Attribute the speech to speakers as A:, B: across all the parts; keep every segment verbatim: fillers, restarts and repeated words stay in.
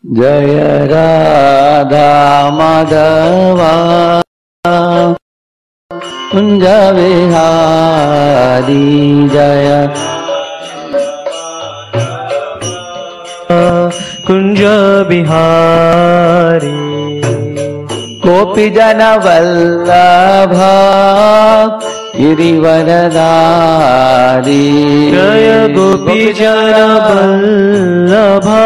A: जय राधा माधवा कुंज विहारी जय
B: कुंज बिहारी
A: गोपी जन वल्लभा गिरिवरधारी
B: जय गोपी जन वल्लभा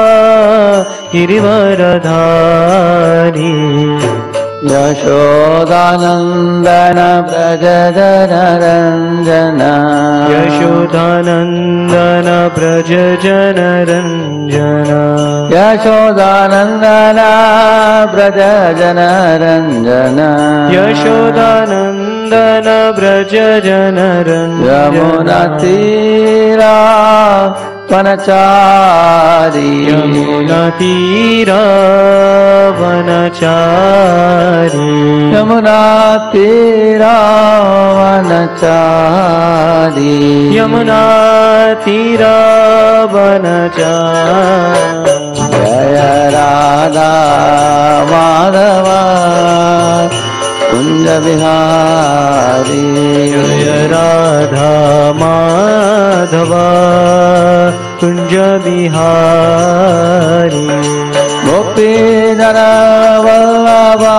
B: गिरिवरधारी
A: यशोदानंदन व्रज जन रंजन
B: यशोदानंदन व्रज जन रंजन
A: यशोदानंदन व्रज जन रंजन
B: यशोदानंदन व्रज जन रंजन
A: यमुना तीरा वनचारी
B: यमुना तीरा वनचारी
A: यमुना तीरा वनचारी
B: यमुना तीरा वनचारी
A: जय राधा माधवा कुंज बिहारी
B: जय राधा माधवा कुंज बिहारी
A: गोपी जन वल्लभा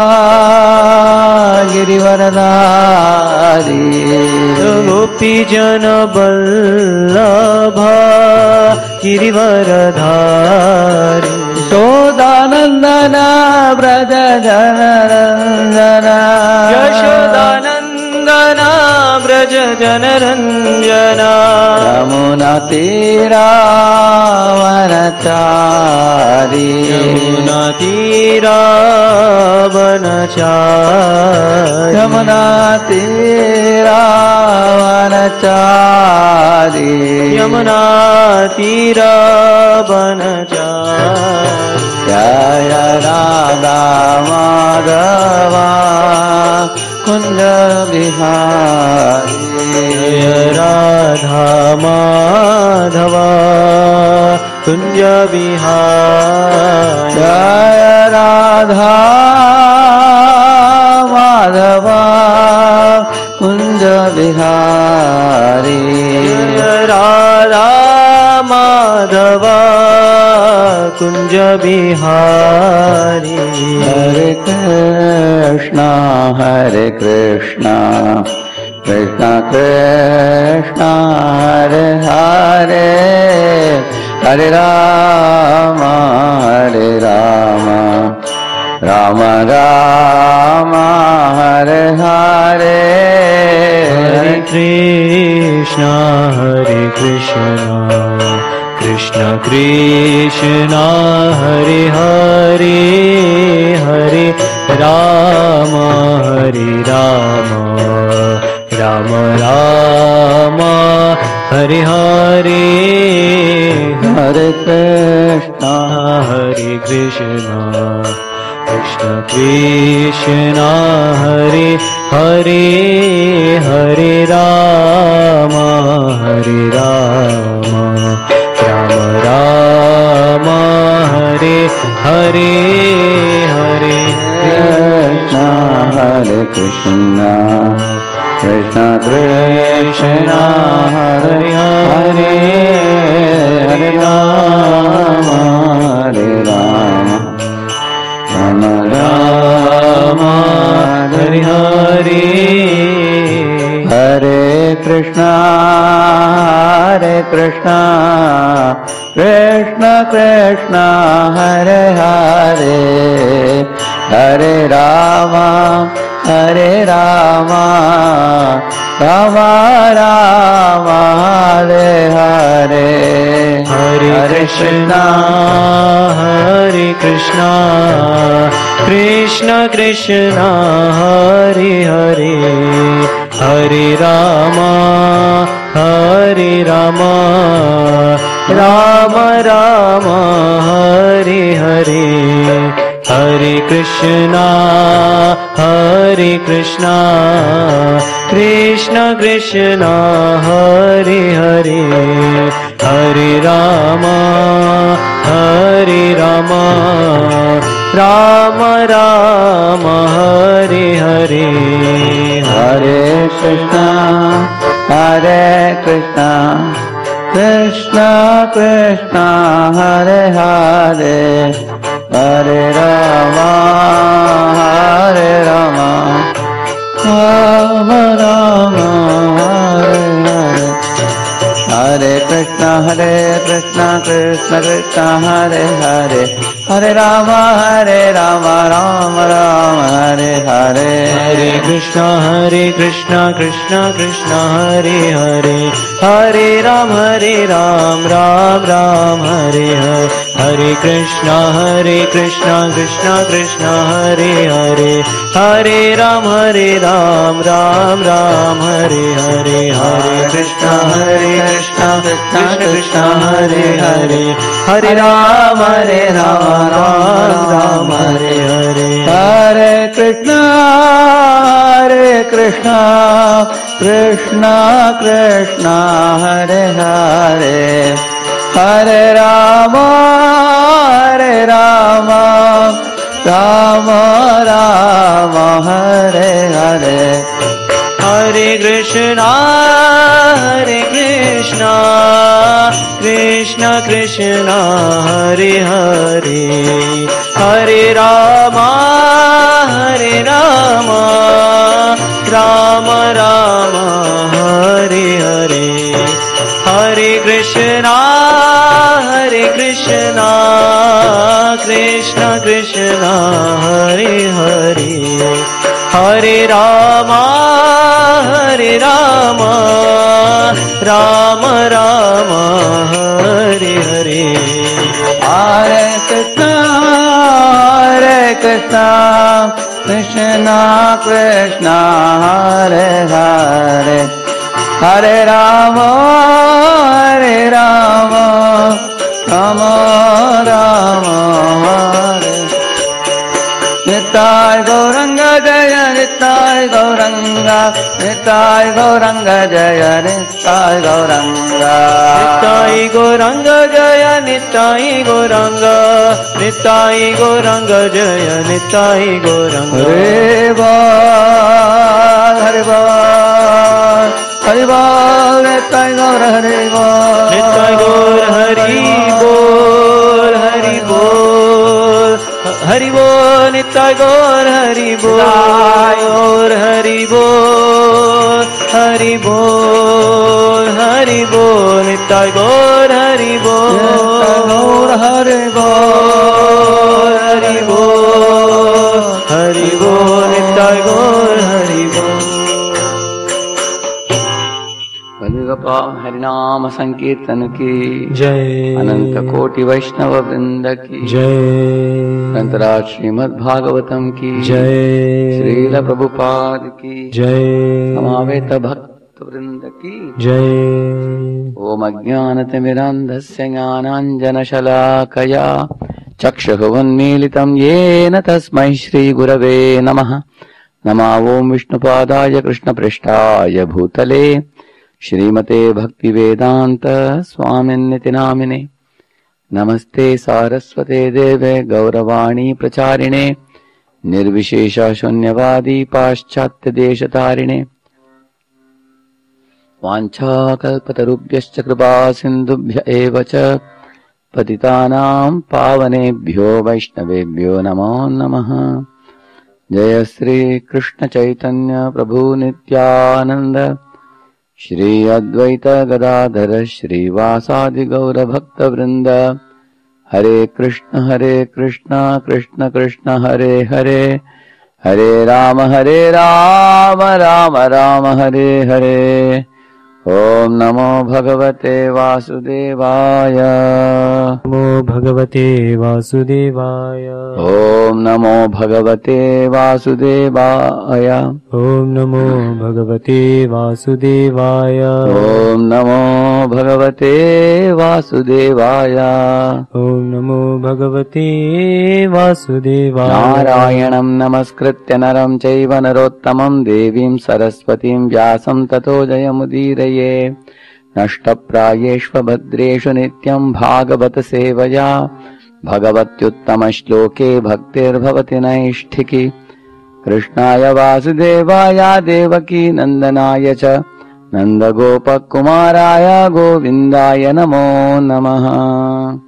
A: गिरिवरधारी
B: गोपी जन वल्लभा गिरिवरधारी
A: यशोदानंदन व्रज जन रंजन
B: यशोदानंदन व्रज जन रंजन
A: यमुना तीरा वनचारी
B: यमुना तीरा वनचारी
A: यमुना तीरा वनचारी
B: यमुना तीरा वनचारी
A: जय राधा माधवा कुंज बिहारी
B: जय राधा माधवा कुंज बिहारी
A: जय राधा माधवा कुंज बिहारी
B: जय राधा माधवा कुंज बिहारी
A: हरे कृष्णा हरे कृष्णा कृष्णा कृष्णा हरे हरे हरे राम हरे राम राम राम हरे हरे
B: हरे कृष्णा हरे कृष्णा कृष्ण कृष्ण हरे हरे हरे राम हरे राम राम राम हरे हरे
A: हरे कृष्णा
B: हरे कृष्ण कृष्ण कृष्ण हरे हरे हरे राम हरे राम राम राम हरे हरे हरे
A: कृष्णा हरे कृष्णा कृष्णा कृष्णा हरे हरे हरे राम हरे राम राम राम हरे हरे हरे कृष्णा हरे कृष्णा कृष्ण कृष्ण हरे हरे हरे राम हरे राम राम राम हरे हरे
B: हरे कृष्णा हरे कृष्णा कृष्ण कृष्ण हरे हरे हरे राम हरे राम राम राम हरे हरे हरे कृष्णा हरे कृष्णा कृष्ण कृष्ण हरे हरे हरे राम हरे राम राम राम हरे हरे
A: हरे कृष्णा हरे कृष्णा कृष्णा कृष्णा हरे हरे हरे राम हरे राम राम राम हरे हरे हरे कृष्णा हरे कृष्णा कृष्ण कृष्ण हरे हरे हरे राम हरे राम राम राम हरे हरे
B: हरे कृष्णा हरे कृष्णा कृष्णा कृष्णा हरे हरे हरे राम हरे राम राम राम हरे हरे हरे कृष्णा हरे कृष्णा कृष्णा कृष्णा हरे हरे हरे राम हरे राम राम राम हरे हरे हरे कृष्णा हरे कृष्णा कृष्णा कृष्णा हरे हरे हरे राम हरे राम राम राम हरे हरे
A: हरे कृष्णा हरे कृष्णा कृष्णा कृष्णा हरे हरे हरे राम हरे राम राम राम हरे हरे
B: हरे कृष्णा हरे कृष्णा कृष्णा कृष्णा हरे हरे हरे राम हरे राम राम राम हरे हरे हरे कृष्णा हरे कृष्णा कृष्णा कृष्णा हरे हरे हरे राम हरे राम राम राम हरे हरे
A: हरे कृष्णा हरे कृष्णा कृष्णा कृष्णा हरे हरे हरे राम हरे राम राम राम हरे निताय गौरंग जय निताय गौरंग निताय गौरंग जय निताय गौरंग
B: निताय गौरंग जय निताय गौरंग निताय गौरंग जय निताय गौरंग
A: हरे बोल हरे बोल हरि बोल निताय गौर हरि बोल
B: निताय गौर हरि बोल हरि बोल हरि बोल निताय गौर हरि बोल हरि बोल हरि बोल हरि बोल निताय गौर हरि बोल
A: हरि बोल
B: हरि बोल हरि बोल निताय गौर हरि बोल
A: गोपाल हरिनाम संकीर्तन की
B: जय
A: अनंत कोटि वैष्णव वृंद की
B: जय
A: ग्रंथराज श्रीमद् भागवतम की
B: जय
A: श्रील प्रभुपाद की
B: जय
A: समावेत भक्त वृंद की
B: जय
A: ओम अज्ञानतिमिरान्धस्य ज्ञानाञ्जनशलाकया चक्षुरुन्मीलितं येन तस्मै श्रीगुरवे नमः। नमः ओं विष्णुपादाय कृष्णपृष्ठाय भूतले श्रीमते भक्तिवेदान्त स्वामिन्निति नामिने। नमस्ते सारस्वते देवे गौरवाणी प्रचारिणे निर्विशेष शून्यवादी पाश्चात्य देशतारिणे। वाञ्छाकल्पतरुभ्यश्च कृपा सिन्धुभ्य एव च पतितानां पावनेभ्यो वैष्णवेभ्यो नमो नमः। जय श्री कृष्ण चैतन्य प्रभु नित्यानंद श्री अद्वैत गदाधर श्रीवासादि गौर भक्त वृंद। हरे कृष्ण हरे कृष्ण कृष्ण कृष्ण हरे हरे हरे राम हरे राम राम राम हरे हरे। ओम नमो भगवते वासुदेवाय
B: नमो भगवते वासुदेवाय
A: ओम नमो भगवते वासुदेवाय
B: ओम नमो भगवते वासुदेवाय
A: ओम नमो भगवते वासुदेवाय
B: ओम नमो भगवते वासुदेवाय
A: नारायणं नमस्कृत्य नरं चैव नरोत्तमं देवीं सरस्वतीं व्यासं ततो जयमुदीरये। नष्टप्रायेष्व भद्रेषु नित्यं भागवत सेवया Bhagavatyuttama shloke bhaktir bhavati naisthiki Krishnaya Vasudevaya Devaki Nandanaya cha Nanda Gopa Kumaraya Govindaya Namo Namaha.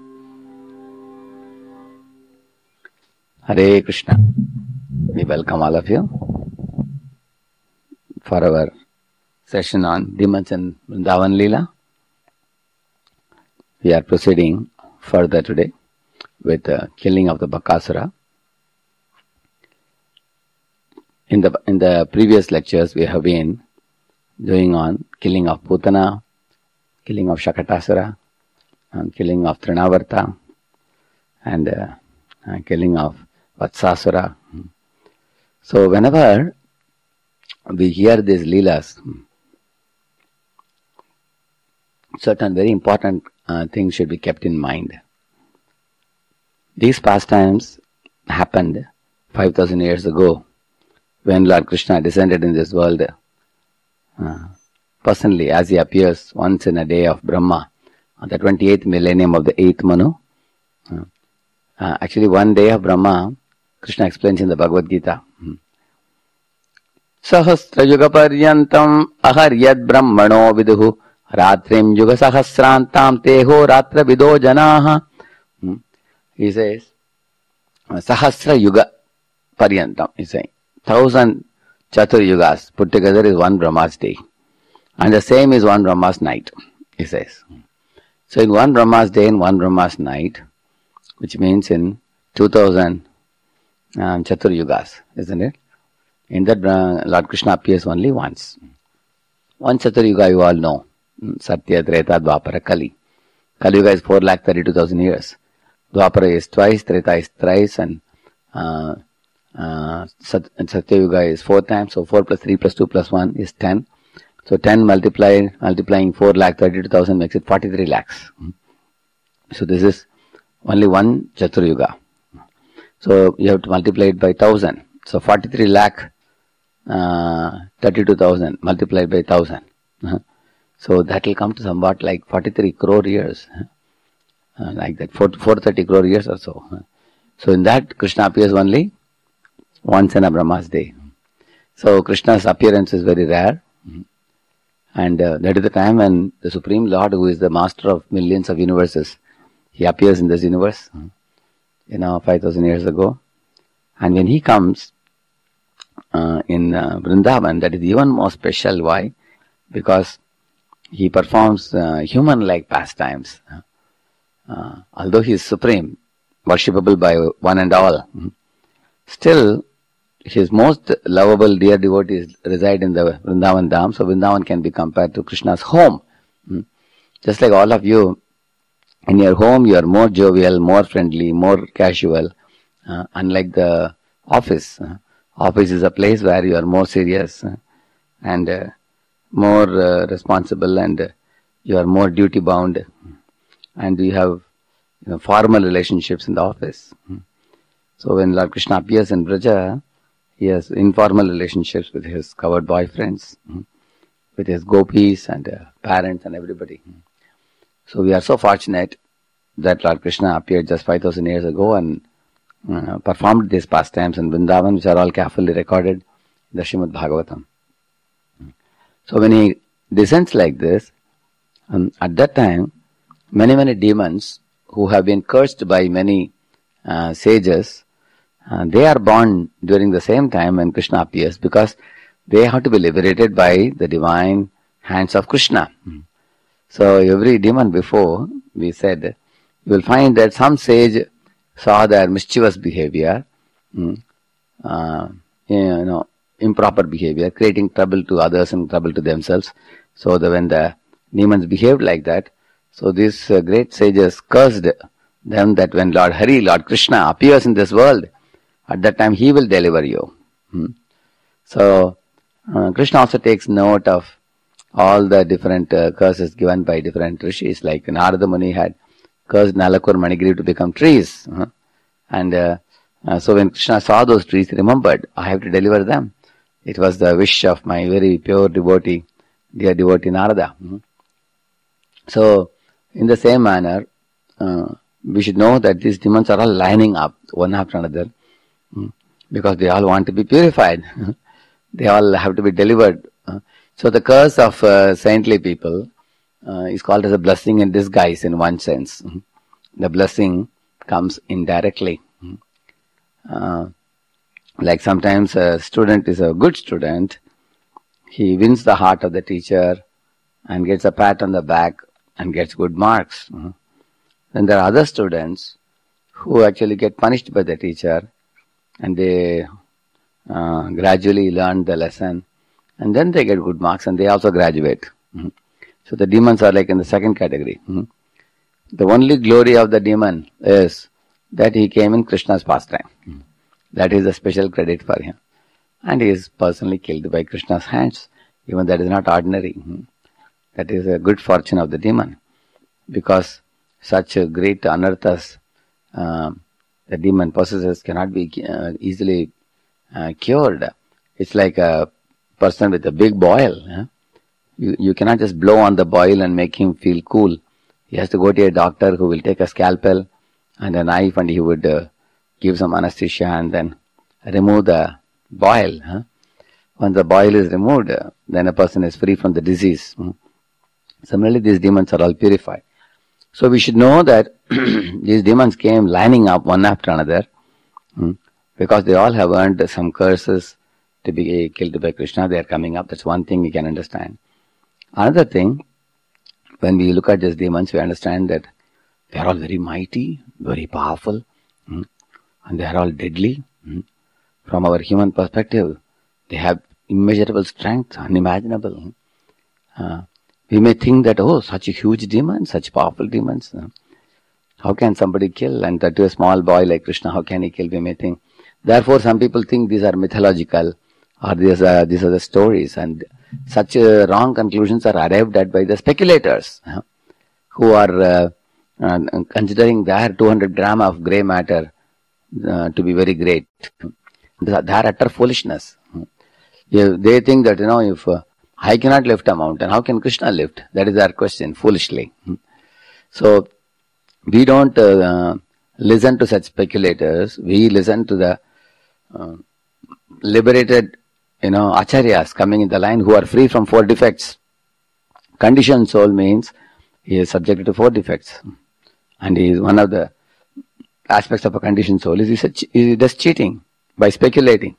A: Hare Krishna. We welcome all of you for our session on Demons and Vrindavan Leela. We are proceeding further today with the killing of the Bakasura. In the in the previous lectures, we have been doing on killing of Putana, killing of Shakatasura, and killing of Trinavarta, and uh, uh, killing of Vatsasura. So whenever we hear these Leelas, certain very important uh, things should be kept in mind. These pastimes happened five thousand years ago when Lord Krishna descended in this world uh, personally as he appears once in a day of Brahma on the twenty-eighth millennium of the eighth Manu. Uh, uh, actually one day of Brahma, Krishna explains in the Bhagavad Gita. Sahasra yuga paryantam aharyad brahmano viduhu ratrim yuga sahasrantam teho ratra vido janaha. He says, Sahasra yuga paryantam, he's saying, thousand chatur yugas put together is one Brahma's day. And the same is one Brahma's night, he says. So in one Brahma's day and one Brahma's night, which means in two thousand Um, Chatur Yugas, isn't it? In that uh, Lord Krishna appears only once. One Chatur Yuga you all know. Satya, Treta, Dwapara, Kali. Kali Yuga is four lakh thirty-two thousand years. Dwapara is twice, Treta is thrice, and uh, uh, Sat- Satya Yuga is four times. So four plus three plus two plus one is ten. So ten multiplied, multiplying four lakh thirty-two thousand makes it forty-three lakhs. So this is only one Chatur Yuga. So you have to multiply it by thousand. So forty-three lakh uh, thirty-two thousand multiplied by thousand. Uh-huh. So that will come to somewhat like forty-three crore years, uh, like that, four hundred thirty crore years or so. Uh. So in that Krishna appears only once in a Brahma's day. So Krishna's appearance is very rare, mm-hmm. and uh, that is the time when the Supreme Lord, who is the master of millions of universes, he appears in this universe. Mm-hmm. You know, five thousand years ago. And when he comes uh, in uh, Vrindavan, that is even more special. Why? Because he performs uh, human-like pastimes. Uh, although he is supreme, worshipable by one and all, still his most lovable dear devotees reside in the Vrindavan Dham. So Vrindavan can be compared to Krishna's home. Just like all of you, in your home, you are more jovial, more friendly, more casual, uh, unlike the office. Uh, office is a place where you are more serious uh, and uh, more uh, responsible, and uh, you are more duty bound, and you have you know, formal relationships in the office. So when Lord Krishna appears in Braja, he has informal relationships with his covered boyfriends, with his gopis and uh, parents and everybody. So we are so fortunate that Lord Krishna appeared just five thousand years ago and uh, performed these pastimes in Vrindavan, which are all carefully recorded in the Srimad Bhagavatam. So when he descends like this, um, at that time, many, many demons who have been cursed by many uh, sages, uh, they are born during the same time when Krishna appears, because they have to be liberated by the divine hands of Krishna. So every demon before, we said, you will find that some sage saw their mischievous behavior, uh, you know, improper behavior, creating trouble to others and trouble to themselves. So that when the demons behaved like that, so these uh, great sages cursed them that when Lord Hari, Lord Krishna appears in this world, at that time he will deliver you. Hmm. So uh, Krishna also takes note of all the different uh, curses given by different rishis, like Narada Muni had cursed Nalakur, Manigriv to become trees. Uh, and uh, uh, so when Krishna saw those trees, he remembered, I have to deliver them. It was the wish of my very pure devotee, dear devotee Narada. Mm-hmm. So, in the same manner, uh, we should know that these demons are all lining up one after another, because they all want to be purified. They all have to be delivered. So the curse of uh, saintly people uh, is called as a blessing in disguise in one sense. The blessing comes indirectly. Uh, like sometimes a student is a good student, he wins the heart of the teacher and gets a pat on the back and gets good marks. Then there are other students who actually get punished by the teacher, and they uh, gradually learn the lesson, and then they get good marks and they also graduate. Mm-hmm. So the demons are like in the second category. Mm-hmm. The only glory of the demon is that he came in Krishna's pastime. Mm-hmm. That is a special credit for him. And he is personally killed by Krishna's hands. Even that is not ordinary. Mm-hmm. That is a good fortune of the demon. Because such a great anarthas uh, the demon possesses cannot be uh, easily uh, cured. It's like a person with a big boil. Huh? You, you cannot just blow on the boil and make him feel cool. He has to go to a doctor who will take a scalpel and a knife, and he would uh, give some anesthesia and then remove the boil. Huh? Once the boil is removed, uh, then a person is free from the disease. Hmm? Similarly, these demons are all purified. So we should know that these demons came lining up one after another, hmm? because they all have earned some curses to be killed by Krishna. They are coming up. That's one thing we can understand. Another thing, when we look at these demons, we understand that they are all very mighty, very powerful, hmm? and they are all deadly. Hmm? From our human perspective, they have immeasurable strength, unimaginable. Uh, we may think that, oh, such a huge demon, such powerful demons. Uh, how can somebody kill? And that to a small boy like Krishna, how can he kill? We may think. Therefore, some people think these are mythological, or these are, these are the stories. And such uh, wrong conclusions are arrived at by the speculators, uh, who are uh, uh, considering their two hundred gram of grey matter uh, to be very great. They are utter foolishness. Yeah, they think that, you know, if uh, I cannot lift a mountain, how can Krishna lift? That is their question, foolishly. So, we don't uh, listen to such speculators. We listen to the uh, liberated, you know, acharyas coming in the line who are free from four defects. Conditioned soul means he is subjected to four defects. And he is one of the aspects of a conditioned soul is he, such, he does cheating by speculating.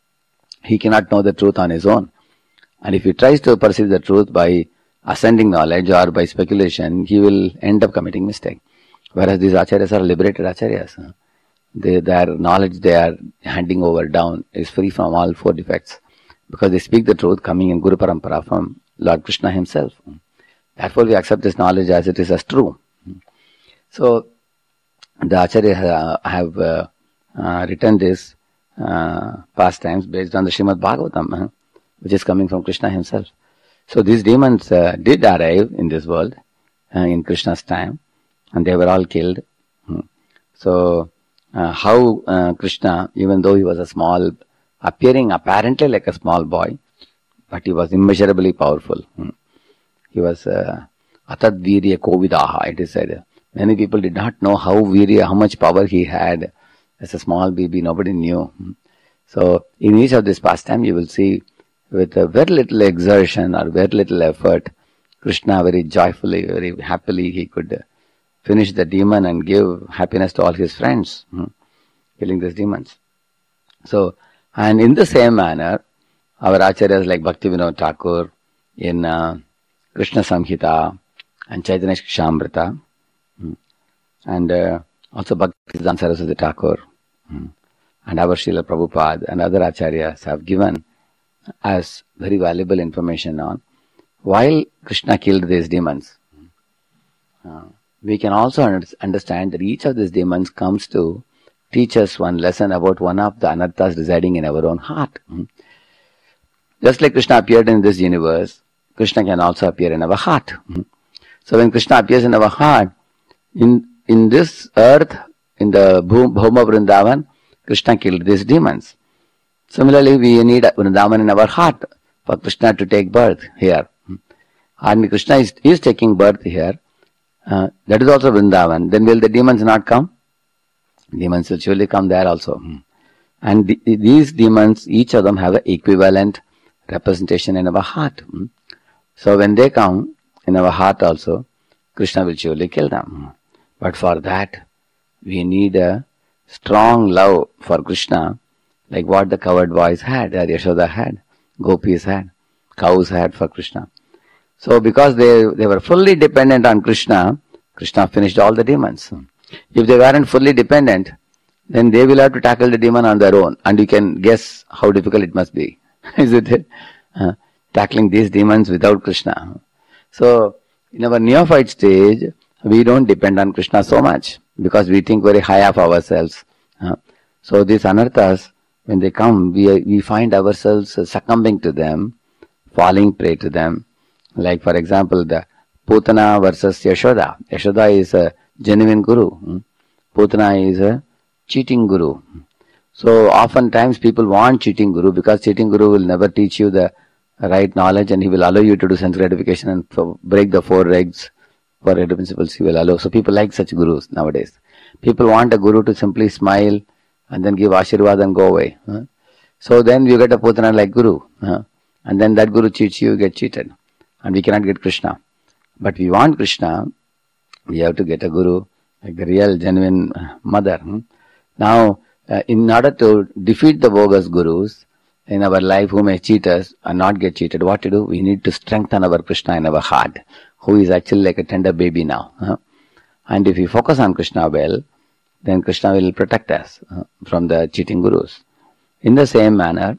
A: He cannot know the truth on his own. And if he tries to perceive the truth by ascending knowledge or by speculation, he will end up committing mistake. Whereas these acharyas are liberated acharyas. They, their knowledge they are handing over down is free from all four defects. Because they speak the truth coming in Guru Parampara from Lord Krishna himself. Therefore we accept this knowledge as it is as true. So the acharyas have uh, uh, written this uh, pastimes based on the Srimad Bhagavatam, uh, which is coming from Krishna himself. So these demons uh, did arrive in this world uh, in Krishna's time, and they were all killed. Hmm. So uh, how uh, Krishna, even though he was a small, appearing apparently like a small boy, but he was immeasurably powerful. Hmm. He was uh, Atad Virya Kovidaha, it is said. Many people did not know how Virya, how much power he had. As a small baby, nobody knew. Hmm. So in each of this pastime, you will see with a very little exertion or very little effort, Krishna very joyfully, very happily, he could finish the demon and give happiness to all his friends, hmm, killing these demons. So, and in the same manner, our acharyas like Bhaktivinoda Thakur in uh, Krishna Samhita and Chaitanya Shamrita, hmm, and uh, also Bhaktisiddhanta Saraswati Thakur, hmm, and our Srila Prabhupada and other acharyas have given as very valuable information on while Krishna killed these demons. Uh, we can also understand that each of these demons comes to teach us one lesson about one of the anarthas residing in our own heart. Just like Krishna appeared in this universe, Krishna can also appear in our heart. So when Krishna appears in our heart, in, in this earth, in the Bhoma Vrindavan, Krishna killed these demons. Similarly, we need Vrindavan in our heart for Krishna to take birth here. And Krishna is, is taking birth here Uh, that is also Vrindavan. Then will the demons not come? Demons will surely come there also. And the, these demons, each of them have an equivalent representation in our heart. So when they come in our heart also, Krishna will surely kill them. But for that, we need a strong love for Krishna, like what the cowherd boys had, or Yashoda had, gopis had, cows had for Krishna. So because they, they were fully dependent on Krishna, Krishna finished all the demons. If they weren't fully dependent, then they will have to tackle the demon on their own. And you can guess how difficult it must be. Isn't it? Uh, tackling these demons without Krishna. So, in our neophyte stage, we don't depend on Krishna so much because we think very high of ourselves. Uh, so these anarthas, when they come, we, we find ourselves succumbing to them, falling prey to them. Like for example, the Putana versus Yashoda. Yashoda is a genuine guru. Putana is a cheating guru. So oftentimes people want cheating guru because cheating guru will never teach you the right knowledge and he will allow you to do sense gratification and for break the four regs, four red principles he will allow. So people like such gurus nowadays. People want a guru to simply smile and then give ashirwad and go away. So then you get a Putana like guru. And then that guru cheats you, you get cheated. And we cannot get Krishna. But we want Krishna, we have to get a guru, like the real, genuine mother. Now, uh, in order to defeat the bogus gurus in our life who may cheat us and not get cheated, what to do? We need to strengthen our Krishna in our heart, who is actually like a tender baby now. Huh? And if we focus on Krishna well, then Krishna will protect us uh, from the cheating gurus. In the same manner,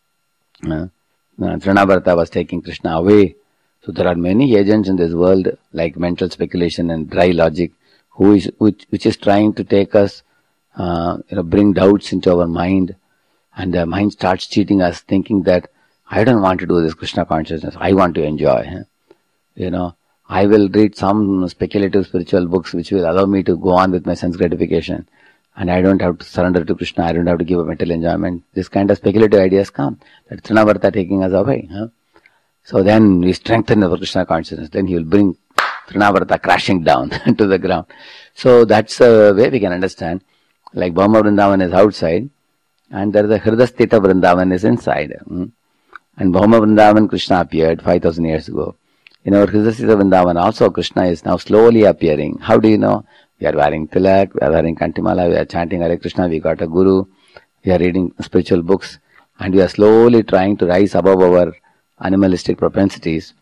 A: uh, uh, Trinavarta was taking Krishna away. So there are many agents in this world, like mental speculation and dry logic, who is which, which is trying to take us, uh, you know, bring doubts into our mind, and the mind starts cheating us, thinking that I don't want to do this Krishna consciousness. I want to enjoy. Huh? You know, I will read some speculative spiritual books which will allow me to go on with my sense gratification, and I don't have to surrender to Krishna. I don't have to give up mental enjoyment. This kind of speculative ideas come. That Trinavarta taking us away. Huh? So then we strengthen our Krishna consciousness. Then he will bring Trinavarta crashing down to the ground. So that's a way we can understand. Like Bhauma Vrindavan is outside, and there is a Hridastita Vrindavan is inside. And Bhauma Vrindavan, Krishna appeared five thousand years ago. In our Hridastita Vrindavan also Krishna is now slowly appearing. How do you know? We are wearing tilak, we are wearing kantimala, we are chanting Hare Krishna, we got a guru, we are reading spiritual books, and we are slowly trying to rise above our animalistic propensities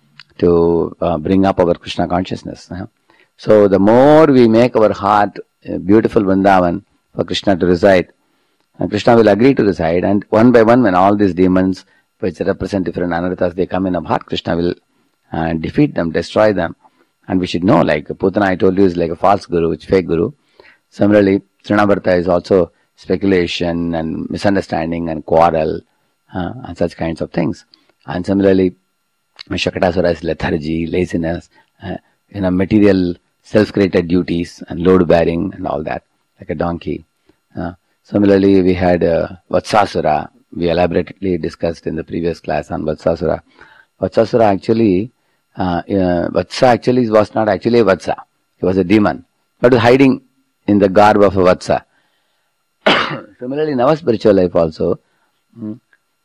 A: to uh, bring up our Krishna consciousness. Uh. So the more we make our heart a beautiful Vrindavan for Krishna to reside, and Krishna will agree to reside, and one by one when all these demons which represent different anarthas, they come in our heart, Krishna will uh, defeat them, destroy them. And we should know, like Putana I told you is like a false guru, which fake guru. Similarly, Trinavarta is also speculation and misunderstanding and quarrel uh, and such kinds of things. And similarly, Shakatasura is lethargy, laziness, uh, you know, material, self-created duties and load-bearing and all that, like a donkey. Uh, similarly, we had uh, Vatsasura. We elaborately discussed in the previous class on Vatsasura. Vatsasura actually, uh, uh, Vatsa actually was not actually a Vatsa. He was a demon, but was hiding in the garb of a Vatsa. Similarly, in our spiritual life also, mm,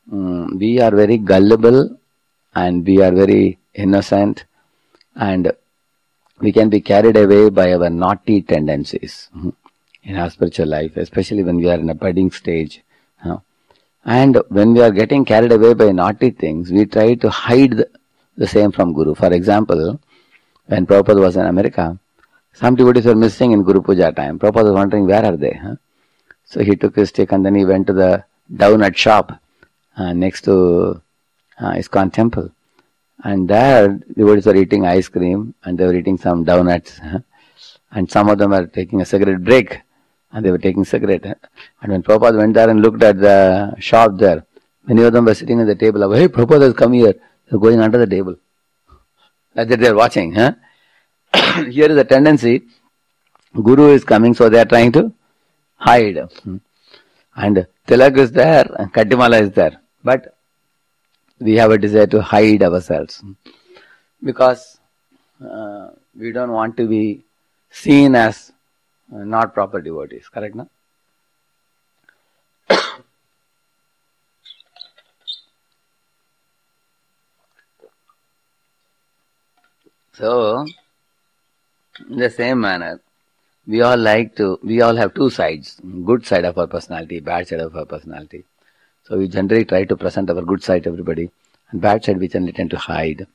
A: Mm, we are very gullible and we are very innocent and we can be carried away by our naughty tendencies in our spiritual life, especially when we are in a budding stage. And when we are getting carried away by naughty things, we try to hide the, the same from Guru. For example, when Prabhupada was in America, some devotees were missing in Guru Puja time. Prabhupada was wondering, where are they? Huh? So he took his stick and then he went to the donut shop Uh, next to uh, ISKCON temple, and there devotees were eating ice cream and they were eating some donuts, huh? And some of them were taking a cigarette break and they were taking cigarette. Huh? And when Prabhupada went there and looked at the shop there, many of them were sitting at the table. Hey, Prabhupada has come here. They're going under the table. Like that they are watching. Huh? Here is a tendency. Guru is coming, so they are trying to hide. And tilak is there and kantimala is there. But we have a desire to hide ourselves because uh, we don't want to be seen as not proper devotees. Correct, no? So, in the same manner, we all like to, we all have two sides, good side of our personality, bad side of our personality. So we generally try to present our good side to everybody, and bad side we generally tend to hide.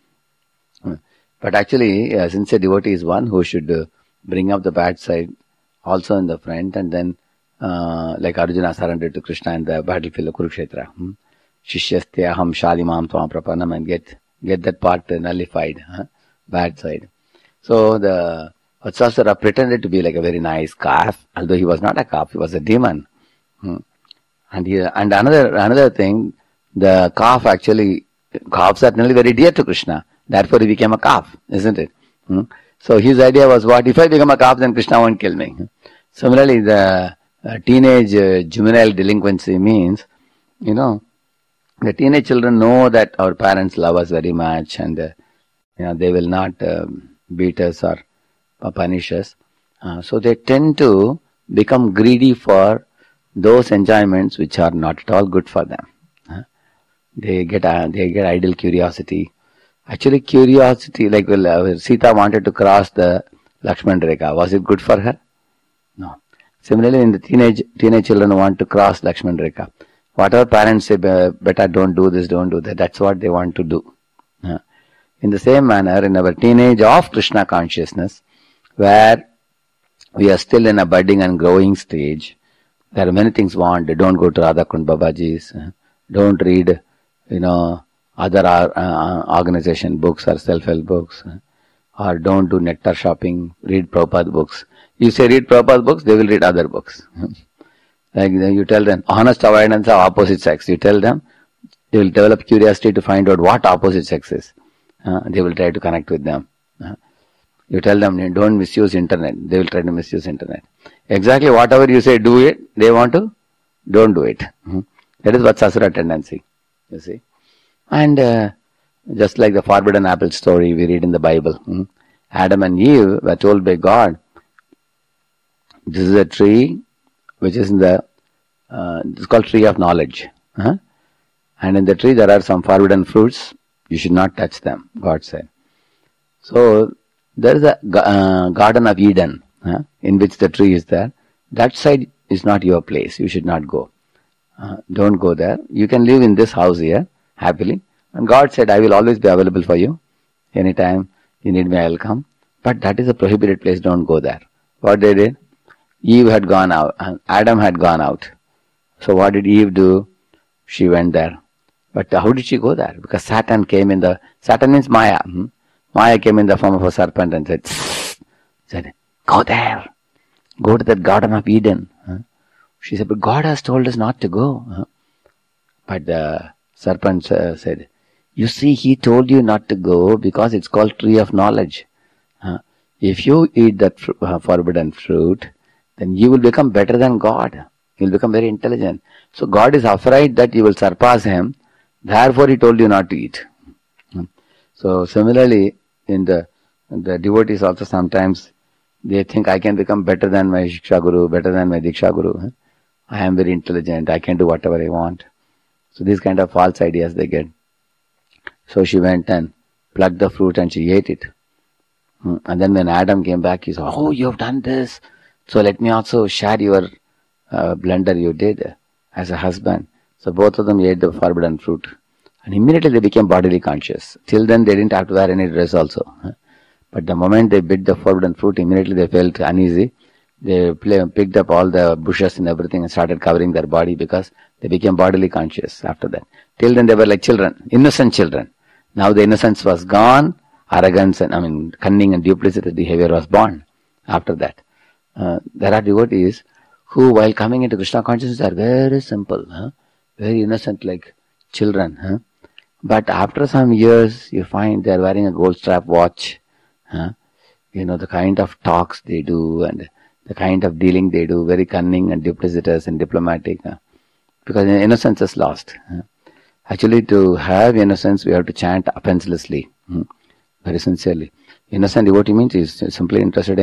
A: But actually, a sincere devotee is one who should uh, bring up the bad side also in the front, and then, uh, like Arjuna surrendered to Krishna in the battlefield of Kurukshetra. Hmm? Shishyastya aham shalimam tvam prapanam, and get, get that part nullified. Huh? Bad side. So the Vatsasura pretended to be like a very nice calf, although he was not a calf, he was a demon. Hmm. And he, and another another thing, the calf actually, calves are really very dear to Krishna. Therefore he became a calf, isn't it? Hmm. So his idea was, what if I become a calf, then Krishna won't kill me. Similarly, the uh, teenage uh, juvenile delinquency means, you know, the teenage children know that our parents love us very much, and uh, you know, they will not uh, beat us or uh, punish us. Uh, so they tend to become greedy for those enjoyments which are not at all good for them. Uh, they get uh, they get idle curiosity. Actually, curiosity, like well, uh, Sita wanted to cross the Lakshman Rekha. Was it good for her? No. Similarly, in the teenage teenage children want to cross Lakshman Rekha. Whatever parents say, better don't do this, don't do that. That's what they want to do. Uh, In the same manner, in our teenage of Krishna consciousness, where we are still in a budding and growing stage, there are many things want. Don't go to Radhakund Babaji's. Don't read, you know, other uh, organization books or self-help books. Or don't do nectar shopping. Read Prabhupada books. You say read Prabhupada books, they will read other books. Like you tell them, honest avoidance of opposite sex. You tell them, they will develop curiosity to find out what opposite sex is. Uh, they will try to connect with them. Uh, you tell them, don't misuse internet. They will try to misuse internet. Exactly whatever you say, do it. They want to, don't do it. Mm-hmm. That is Vatsasura tendency. You see. And uh, just like the forbidden apple story we read in the Bible. Mm-hmm. Adam and Eve were told by God, this is a tree which is in the, uh, it's called tree of knowledge. Uh-huh. And in the tree there are some forbidden fruits. You should not touch them, God said. So, there is a uh, Garden of Eden, uh, in which the tree is there. That side is not your place. You should not go. Uh, don't go there. You can live in this house here, happily. And God said, I will always be available for you. Anytime you need me, I will come. But that is a prohibited place. Don't go there. What they did? Eve had gone out. And Adam had gone out. So what did Eve do? She went there. But how did she go there? Because Satan came in the, Satan means Maya. Hmm? Maya came in the form of a serpent and said, said, go there. Go to that Garden of Eden. Huh? She said, but God has told us not to go. Huh? But the serpent uh, said, you see, he told you not to go because it's called tree of knowledge. Huh? If you eat that fr- uh, forbidden fruit, then you will become better than God. You will become very intelligent. So God is afraid that you will surpass him. Therefore, he told you not to eat. So similarly, in the the devotees also sometimes they think I can become better than my Shiksha Guru, better than my Diksha Guru. I am very intelligent. I can do whatever I want. So these kind of false ideas they get. So she went and plucked the fruit and she ate it. And then when Adam came back, he said, oh, you have done this. So let me also share your uh, blunder you did as a husband. So both of them ate the forbidden fruit. And immediately they became bodily conscious. Till then they didn't have to wear any dress also. But the moment they bit the forbidden fruit, immediately they felt uneasy. They play, picked up all the bushes and everything and started covering their body because they became bodily conscious after that. Till then they were like children, innocent children. Now the innocence was gone. Arrogance and, I mean, cunning and duplicitous behavior was born after that. Uh, there are devotees who, while coming into Krishna consciousness, are very simple. Huh? Very innocent like children. Huh? But after some years, you find they are wearing a gold strap watch. Huh? You know, the kind of talks they do and the kind of dealing they do, very cunning and duplicitous and diplomatic. Huh? Because innocence is lost. Huh? Actually, to have innocence, we have to chant offenselessly. Hmm? Very sincerely. Innocent devotee means he is simply interested in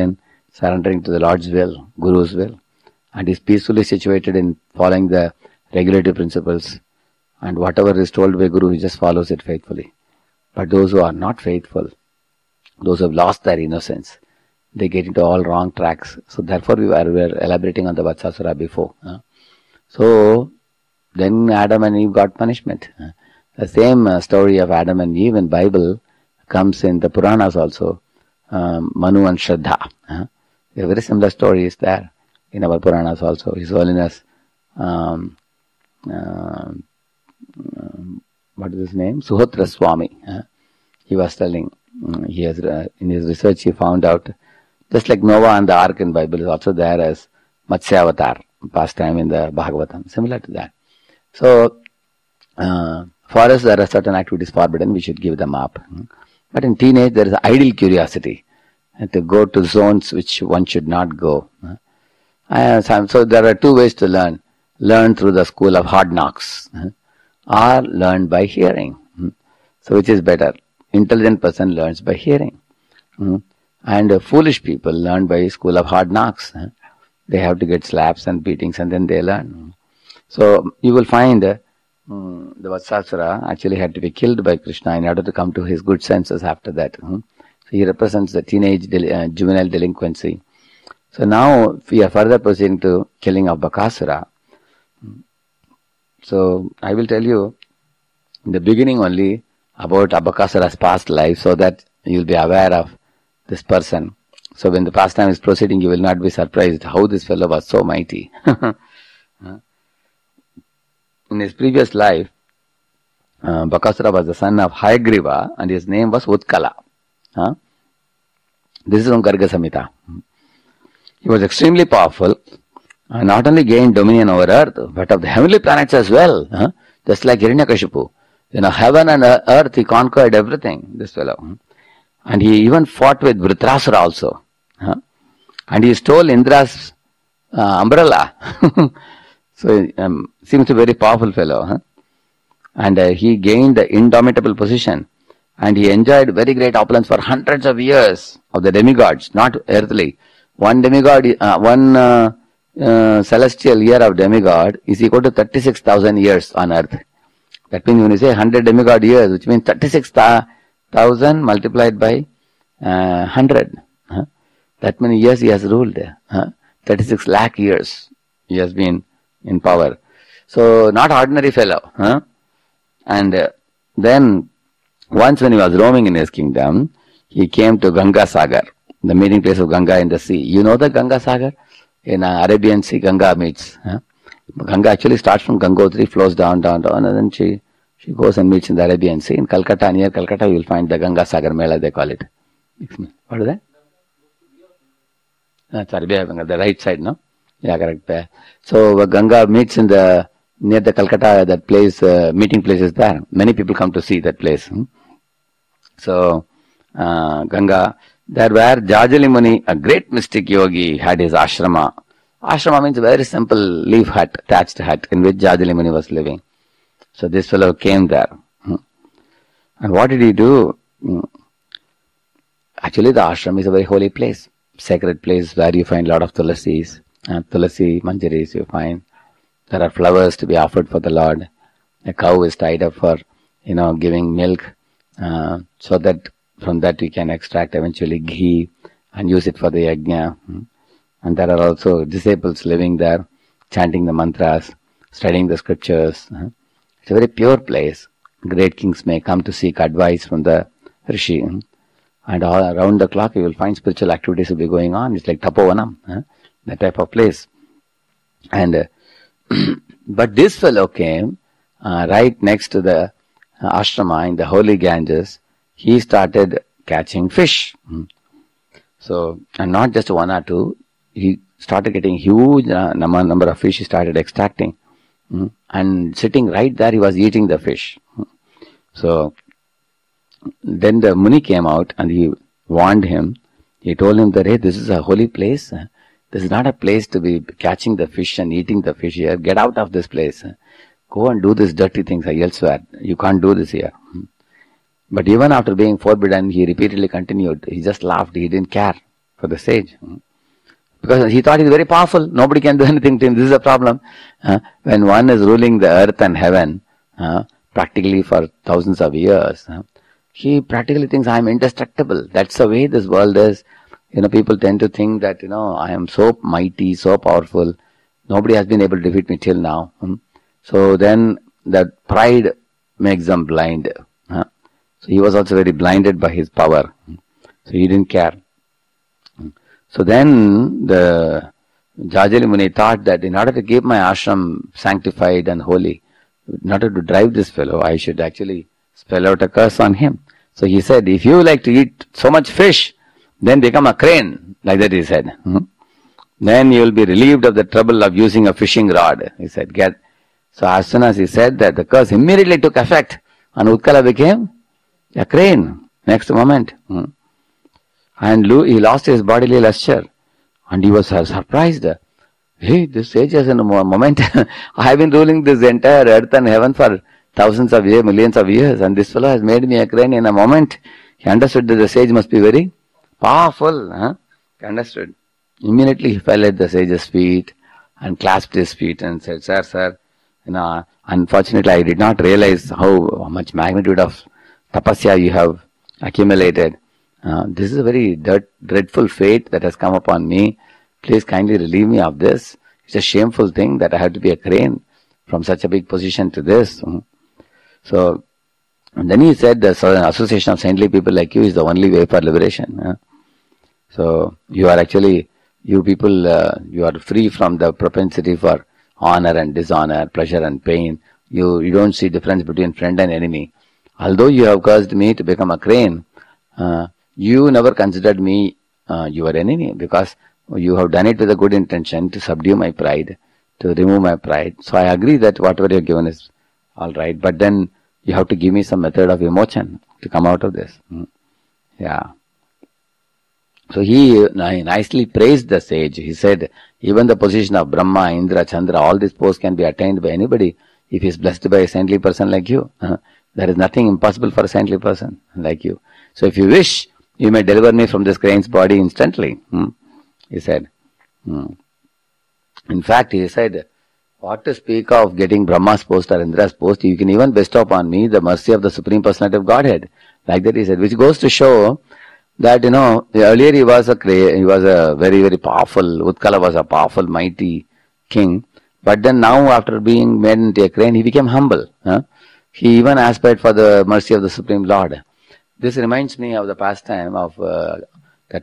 A: surrendering to the Lord's will, Guru's will, and is peacefully situated in following the regulative principles, and whatever is told by Guru, he just follows it faithfully. But those who are not faithful, those who have lost their innocence, they get into all wrong tracks. So therefore we were, we were elaborating on the Vatsasura before. Huh? So then Adam and Eve got punishment. Huh? The same uh, story of Adam and Eve in Bible comes in the Puranas also. Um, Manu and Shraddha. Huh? A very similar story is there in our Puranas also. His Holiness, um, uh, um, what is his name? Suhotra Swami. Huh? He was telling, um, he has uh, in his research he found out, just like Noah and the Ark in Bible is also there as Matsya-avatar, past time in the Bhagavatam, similar to that. So, uh, for us there are certain activities forbidden, we should give them up. But in teenage there is idle curiosity, and to go to zones which one should not go. Uh, so there are two ways to learn. Learn through the school of hard knocks, or learn by hearing. So which is better? Intelligent person learns by hearing. And uh, foolish people learn by school of hard knocks. They have to get slaps and beatings and then they learn. So you will find uh, um, the Vatsasura actually had to be killed by Krishna in order to come to his good senses after that. So he represents the teenage del- uh, juvenile delinquency. So now we are further proceeding to killing of Bakasura. So I will tell you in the beginning only about Bakasura's past life, so that you will be aware of this person. So when the pastime is proceeding, you will not be surprised how this fellow was so mighty. In his previous life, uh, Bakasura was the son of Hayagriva and his name was Utkala. Huh? This is from Garga Samhita. He was extremely powerful and not only gained dominion over earth, but of the heavenly planets as well. Huh? Just like Hiranyakashipu. You know, heaven and earth, he conquered everything, this fellow. And he even fought with Vritrasura also. Huh? And he stole Indra's uh, umbrella. So, um, seems a very powerful fellow. Huh? And uh, he gained the indomitable position. And he enjoyed very great opulence for hundreds of years of the demigods, not earthly. One demigod, uh, one uh, uh, celestial year of demigod is equal to thirty-six thousand years on earth. That means when you say one hundred demigod years, which means thirty-six thousand multiplied by uh, one hundred. Huh? That many years he has ruled. Huh? thirty-six lakh years he has been in power. So, not ordinary fellow. Huh? And uh, then, once when he was roaming in his kingdom, he came to Ganga Sagar, the meeting place of Ganga in the sea. You know the Ganga Sagar? In uh, Arabian Sea, Ganga meets. Huh? Ganga actually starts from Gangotri, flows down, down, down, and then she she goes and meets in the Arabian Sea. In Calcutta, near Calcutta, you will find the Ganga Sagar Mela, they call it. What is that? That's Arabia, the right side, no? Yeah, correct. So uh, Ganga meets in the near the Calcutta, that place, uh, meeting place is there. Many people come to see that place. Hmm? So, uh, Ganga, there where Jajali Muni, a great mystic yogi, had his ashrama. Ashrama means a very simple leaf hut, thatched hut, in which Jajali Muni was living. So this fellow came there. Hmm. And what did he do? Hmm. Actually, the ashram is a very holy place, sacred place where you find a lot of tulasis, uh, tulasi manjaris you find. There are flowers to be offered for the Lord. A cow is tied up for, you know, giving milk, uh, so that from that we can extract eventually ghee and use it for the yajna. Hmm. And there are also disciples living there, chanting the mantras, studying the scriptures. Hmm. It's a very pure place. Great kings may come to seek advice from the Rishi. Hmm. And all around the clock you will find spiritual activities will be going on. It's like Tapovanam, huh? That type of place. And uh, but this fellow came uh, right next to the uh, ashrama in the holy Ganges. He started catching fish. Hmm. So, and not just one or two. He started getting huge uh, number of fish. He started extracting. Hmm. And sitting right there, he was eating the fish. Hmm. So, then the Muni came out and he warned him. He told him that, hey, this is a holy place. This is not a place to be catching the fish and eating the fish here. Get out of this place. Go and do these dirty things elsewhere. You can't do this here. But even after being forbidden, he repeatedly continued. He just laughed. He didn't care for the sage. because he thought he's very powerful. Nobody can do anything to him. This is a problem. Uh, when one is ruling the earth and heaven, uh, practically for thousands of years, uh, he practically thinks I am indestructible. That's the way this world is. You know, people tend to think that, you know, I am so mighty, so powerful. Nobody has been able to defeat me till now. Hmm? So then that pride makes them blind. Huh? So he was also very blinded by his power. So he didn't care. So then the Jajali Muni thought that in order to keep my ashram sanctified and holy, in order to drive this fellow, I should actually spell out a curse on him. So he said, if you like to eat so much fish, then become a crane. Like that he said. Hmm? Then you will be relieved of the trouble of using a fishing rod. He said, get. So as soon as he said that, the curse immediately took effect. And Utkala became a crane. Next moment. Hmm? And he lost his bodily luster. And he was surprised. Hey, this sage is in a moment. I have been ruling this entire earth and heaven for thousands of years, millions of years. And this fellow has made me a crane in a moment. He understood that the sage must be very powerful. Huh? He understood. Immediately he fell at the sage's feet and clasped his feet and said, Sir, sir, you know, unfortunately I did not realize how, how much magnitude of tapasya you have accumulated. Uh, this is a very dirt, dreadful fate that has come upon me. Please kindly relieve me of this. It's a shameful thing that I have to be a crane from such a big position to this. So, and then he said the association of saintly people like you is the only way for liberation. Uh. So, you are actually, you people, uh, you are free from the propensity for honor and dishonor, pleasure and pain. You, you don't see difference between friend and enemy. Although you have caused me to become a crane, uh, you never considered me uh, your enemy, because you have done it with a good intention to subdue my pride, to remove my pride. So I agree that whatever you have given is all right, but then you have to give me some method of emotion to come out of this. Hmm. Yeah. So he nicely praised the sage. He said, even the position of Brahma, Indra, Chandra, all these posts can be attained by anybody if he is blessed by a saintly person like you. Uh, there is nothing impossible for a saintly person like you. So if you wish, you may deliver me from this crane's body instantly. Hmm. He said. Hmm. In fact, he said, what to speak of getting Brahma's post or Indra's post, you can even bestow upon me the mercy of the Supreme Personality of Godhead. Like that he said, which goes to show that, you know, earlier he was a he was a very, very powerful, Utkala was a powerful, mighty king. But then now, after being made into a crane, he became humble. Huh? He even aspired for the mercy of the Supreme Lord. This reminds me of the pastime of uh, the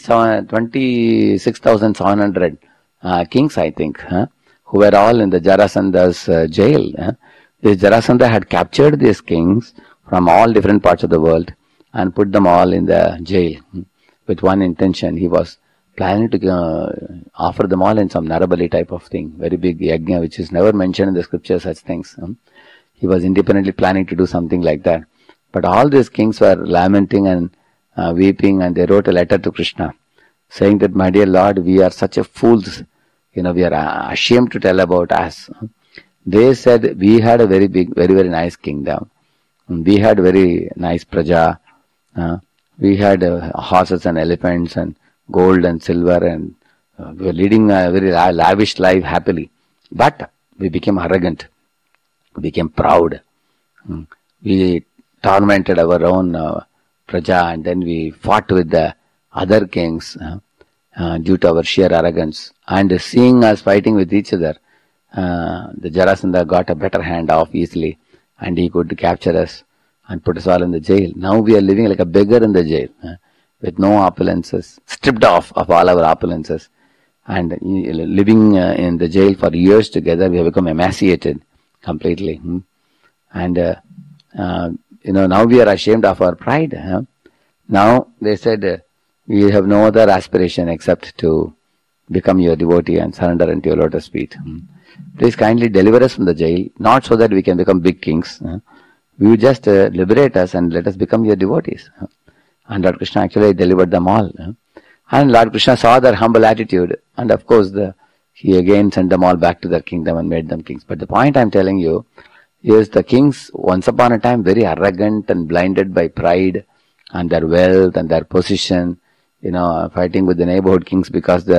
A: twenty-six thousand seven hundred uh, kings, I think, huh? who were all in the Jarasandha's uh, jail. Huh? This Jarasandha had captured these kings from all different parts of the world and put them all in the jail with one intention. He was planning to uh, offer them all in some Narabali type of thing, very big yajna, which is never mentioned in the scripture, such things. Um, he was independently planning to do something like that. But all these kings were lamenting and uh, weeping, and they wrote a letter to Krishna saying that, my dear Lord, we are such a fools, you know, we are ashamed to tell about us. They said, we had a very big, very, very nice kingdom. We had very nice praja. Uh, we had uh, horses and elephants and gold and silver, and uh, we were leading a very lavish life happily. But we became arrogant. We became proud. Mm. We tormented our own uh, praja, and then we fought with the other kings uh, uh, due to our sheer arrogance. And seeing us fighting with each other, uh, the Jarasandha got a better hand off easily, and he could capture us and put us all in the jail. Now we are living like a beggar in the jail, uh, with no opulences, stripped off of all our opulences, and uh, living uh, in the jail for years together. We have become emaciated completely. Hmm? And uh, uh, you know, now we are ashamed of our pride. Huh? Now they said, uh, we have no other aspiration except to become your devotee and surrender into your lotus feet. Hmm? Please kindly deliver us from the jail, not so that we can become big kings. Huh? We will just uh, liberate us and let us become your devotees. Huh? And Lord Krishna actually delivered them all. Huh? And Lord Krishna saw their humble attitude, and of course the, he again sent them all back to their kingdom and made them kings. But the point I am telling you is, the kings once upon a time very arrogant and blinded by pride and their wealth and their position, you know, fighting with the neighborhood kings because their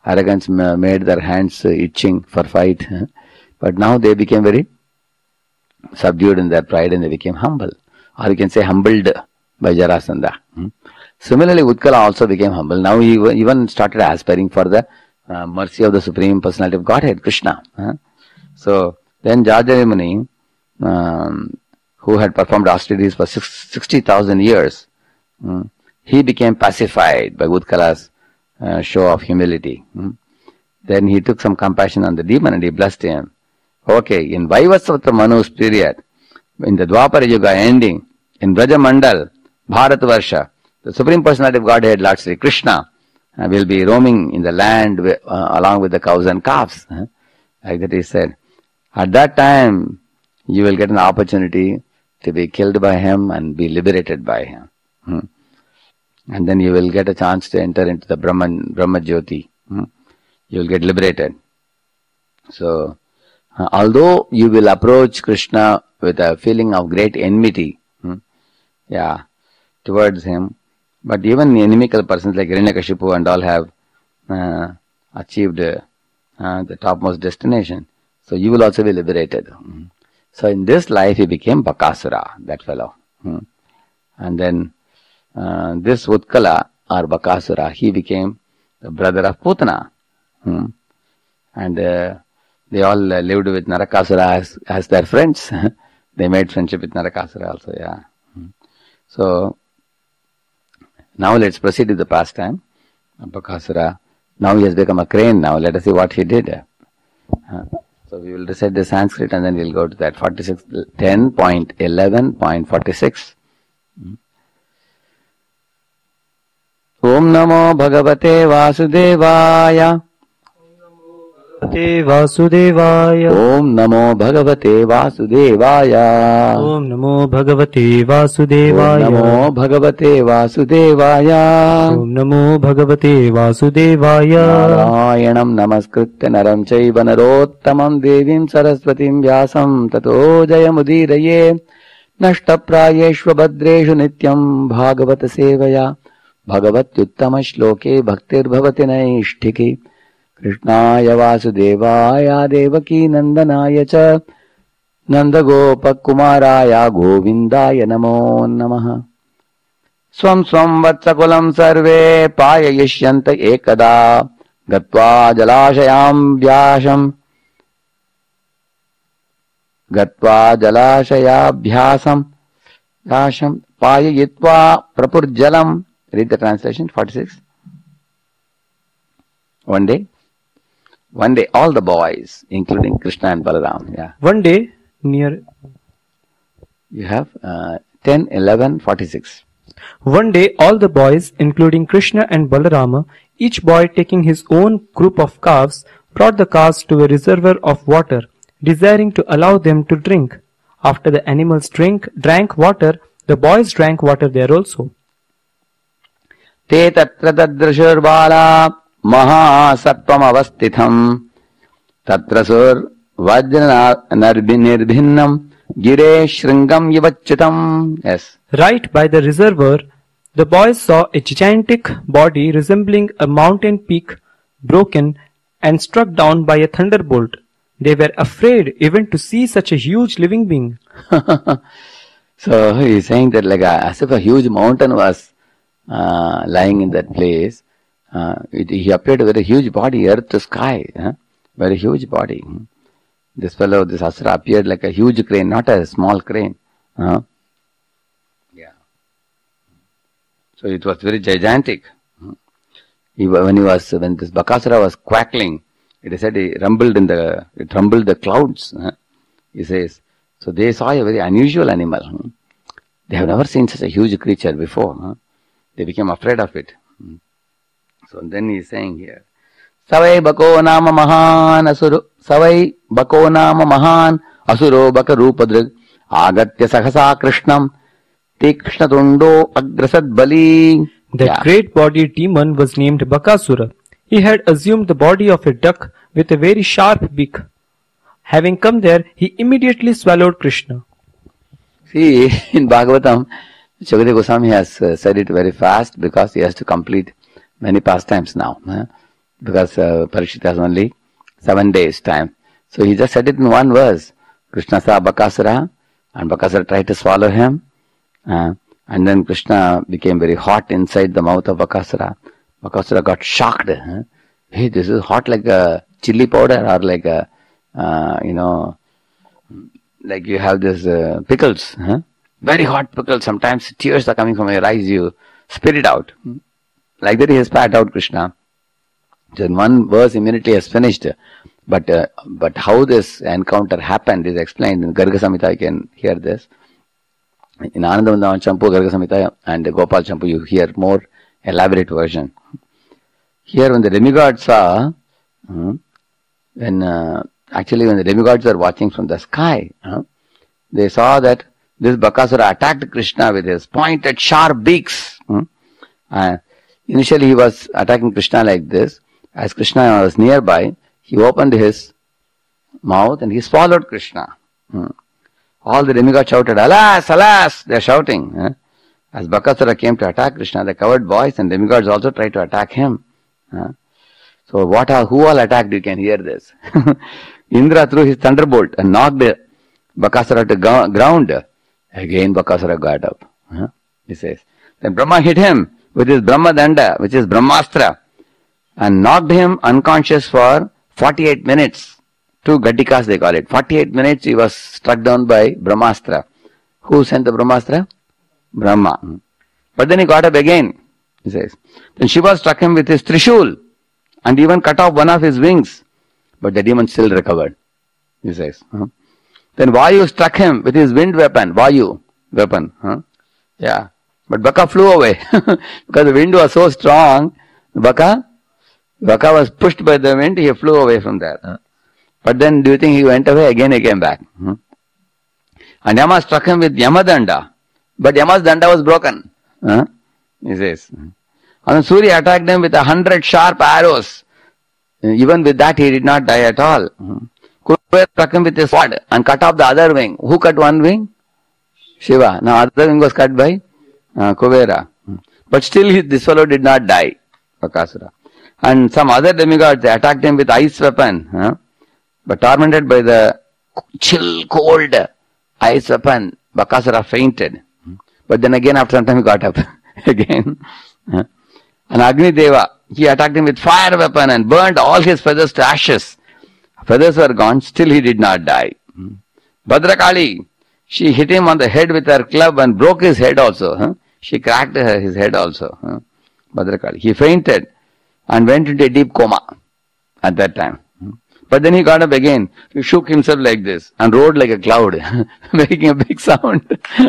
A: arrogance made their hands itching for fight. But now they became very subdued in their pride and they became humble. Or you can say humbled by Jarasandha. Similarly, Utkala also became humble. Now he even started aspiring for the uh, mercy of the Supreme Personality of Godhead, Krishna. So then Jajari Muni, um, who had performed austerities for sixty thousand years, um, he became pacified by Utkala's uh, show of humility. Um, then he took some compassion on the demon and he blessed him. Okay, in Vaivasvata Manu's period, in the Dwapara Yuga ending, in Braja Mandal, Bharatvarsha, the Supreme Personality of Godhead, Lord Sri Krishna, uh, will be roaming in the land with, uh, along with the cows and calves. Uh, like that he said. At that time, you will get an opportunity to be killed by him and be liberated by him. Hmm. And then you will get a chance to enter into the Brahman, Brahma Jyoti. Hmm. You will get liberated. So, uh, although you will approach Krishna with a feeling of great enmity, hmm, yeah, towards him, but even inimical persons like Hiranyakashipu and all have uh, achieved uh, uh, the topmost destination. So you will also be liberated. Hmm. So in this life he became Bakasura, that fellow. Hmm. And then uh, this Utkala or Bakasura, he became the brother of Putana. Hmm. And uh, they all uh, lived with Narakasura as, as their friends. They made friendship with Narakasura also, yeah. Hmm. So now let's proceed with the pastime. Bakasura, now he has become a crane now. Let us see what he did. Uh, so we will recite the Sanskrit and then we'll go to that forty-six, ten point eleven point forty-six. Om Namo Bhagavate Vasudevaya.
B: Vasudevaya.
A: Om Namo Bhagavate Vasudevaya.
B: Om Namo Bhagavate Vasudevaya.
A: Om Namo Bhagavate Vasudevaya.
B: Om Namo Bhagavate Vasudevaya.
A: Narayanam Namaskritya Naram Chaiva Narottamam Devim Saraswatim Vyasam Tato Jayamudiraye Nashtaprayeshva Bhadreshu Nityam Bhagavata Sevaya Bhagavatyuttama Shloke Bhaktir Bhavati Naishtiki Krishnaya Vasudevaya Devaki Nandanaya Cha Nandagopakumaraya Govindaya Namo Namaha. Swam swam vatsakulam sarve payayishyanta ekada gatva jalashayam vyasham gatva jalashayabhyasam vyasham payayitva prapurjalam. Read the translation, forty-six. One day, one day all the boys, including Krishna and Balaram, yeah.
B: One day, near...
A: You have uh, ten, eleven, forty-six.
B: One day, all the boys, including Krishna and Balarama, each boy taking his own group of calves, brought the calves to a reservoir of water, desiring to allow them to drink. After the animals drink, drank water, the boys drank water there also. Te tatra tadrishur bala mahasattvam avastitham tatrasur vajra nirbhinnam gire shringam yavachyutam. Yes. Right by the reservoir, the boys saw a gigantic body resembling a mountain peak broken and struck down by a thunderbolt. They were afraid even to see such a huge living being.
A: So he is saying that like a, as if a huge mountain was uh, lying in that place. Uh, it, he appeared with a huge body, earth to sky, huh? Very huge body. This fellow, this Asura appeared like a huge crane, not a small crane. Huh? Yeah. So it was very gigantic. He, when he was, when this Bakasura was quackling, it is said he rumbled in the, it rumbled the clouds. Huh? He says, so they saw a very unusual animal. Huh? They have never seen such a huge creature before. Huh? They became afraid of it. So then he is saying here, Savai Bako Nama Mahan Asuru Savai Bako Nama Mahan Asuro Baka Rupadrig Agatya Sahasa Krishnam Tikshna Tundo Agrasad Bali. That yeah. great bodied demon was named Bakasura. He had assumed the body of a duck with a very sharp beak. Having come there, he immediately swallowed Krishna. See, in Bhagavatam, Shukadeva Goswami has uh, said it very fast because he has to complete many pastimes now. Huh? because uh, Parikshit has only seven days time. So he just said it in one verse. Krishna saw Bakasura, and Bakasura tried to swallow him. Uh, and then Krishna became very hot inside the mouth of Bakasura. Bakasura got shocked. Huh? Hey, this is hot like a chili powder, or like a, uh, you know, like you have this uh, pickles. Huh? Very hot pickles. Sometimes tears are coming from your eyes. You spit it out. Like that he has spat out Krishna. So in one verse immediately has finished. But uh, but how this encounter happened is explained in Garga Samhita. You can hear this. In Anandavrindavan Champu, Garga Samhita and Gopal Champu, you hear more elaborate version. Here when the demigods saw, uh, when uh, actually when the demigods are watching from the sky, uh, they saw that this Bakasura attacked Krishna with his pointed sharp beaks. Uh, uh, initially he was attacking Krishna like this. As Krishna was nearby, he opened his mouth and he swallowed Krishna. Uh, all the demigods shouted, "Alas, alas!" They are shouting. Uh, as Bakasura came to attack Krishna, they covered voice, and demigods also tried to attack him. Uh, so what are, who all attacked? You can hear this. Indra threw his thunderbolt and knocked Bakasura to go- ground. Again Bakasura got up. Uh, he says. Then Brahma hit him with his Brahma Danda, which is Brahmastra, and knocked him unconscious for forty-eight minutes. Two Gaddikas they call it. forty-eight minutes he was struck down by Brahmastra. Who sent the Brahmastra? Brahma. But then he got up again, he says. Then Shiva struck him with his Trishul and even cut off one of his wings. But the demon still recovered, he says. Huh? Then Vayu struck him with his wind weapon, Vayu weapon. Huh? Yeah. But Baka flew away because the wind was so strong. Baka, Baka was pushed by the wind, he flew away from there. Huh? But then do you think he went away? Again he came back. Huh? And Yama struck him with Yamadanda. But Yama's danda was broken. Huh? He says. And then Surya attacked him with a hundred sharp arrows. Even with that he did not die at all. Kubera struck him with a sword and cut off the other wing. Who cut one wing? Shiva. Now other wing was cut by uh, Kubera. But still he, this fellow did not die. Bakasura. And some other demigods, they attacked him with ice weapon. Huh? But tormented by the chill, cold ice weapon, Bakasura fainted. But then again after some time he got up again. And Agni Deva, he attacked him with fire weapon and burned all his feathers to ashes. Feathers were gone, still he did not die. Bhadrakali, she hit him on the head with her club and broke his head also. Huh? She cracked his head also. Huh? Bhadrakali. He fainted and went into a deep coma at that time. But then he got up again. He shook himself like this and roared like a cloud, making a big sound.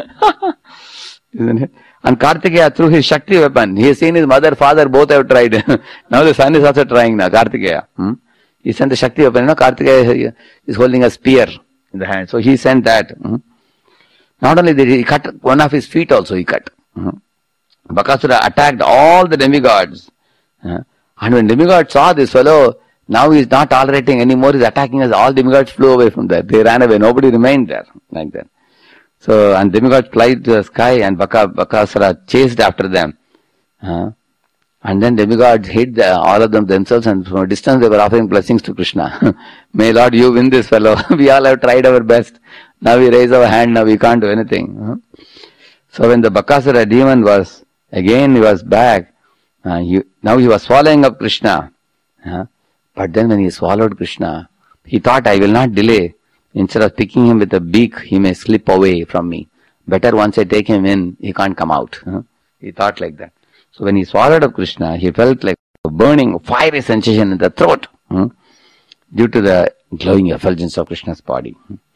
A: Isn't it? And Kartikeya threw his Shakti weapon. He has seen his mother, father, both have tried. Now the son is also trying now, Kartikeya. Hmm? He sent the Shakti weapon. You know, Kartikeya is holding a spear in the hand. So he sent that. Hmm? Not only did he cut one of his feet also he cut. Hmm? Bakasura attacked all the demigods. Uh, and when demigods saw this fellow, now he is not tolerating anymore, he is attacking us. All demigods flew away from there. They ran away. Nobody remained there. Like that. So, and demigods fly to the sky and Baka, Bakasura chased after them. Uh, and then demigods hid the, all of them themselves, and from a distance they were offering blessings to Krishna. May Lord you win this fellow. We all have tried our best. Now we raise our hand, now we can't do anything. Uh, so when the Bakasura demon was, again he was back, uh, he, now he was swallowing up Krishna. Uh, but then when he swallowed Krishna, he thought, I will not delay. Instead of picking him with a beak, he may slip away from me. Better once I take him in, he can't come out. Uh, he thought like that. So when he swallowed up Krishna, he felt like a burning, fiery sensation in the throat uh, due to the glowing effulgence of Krishna's body.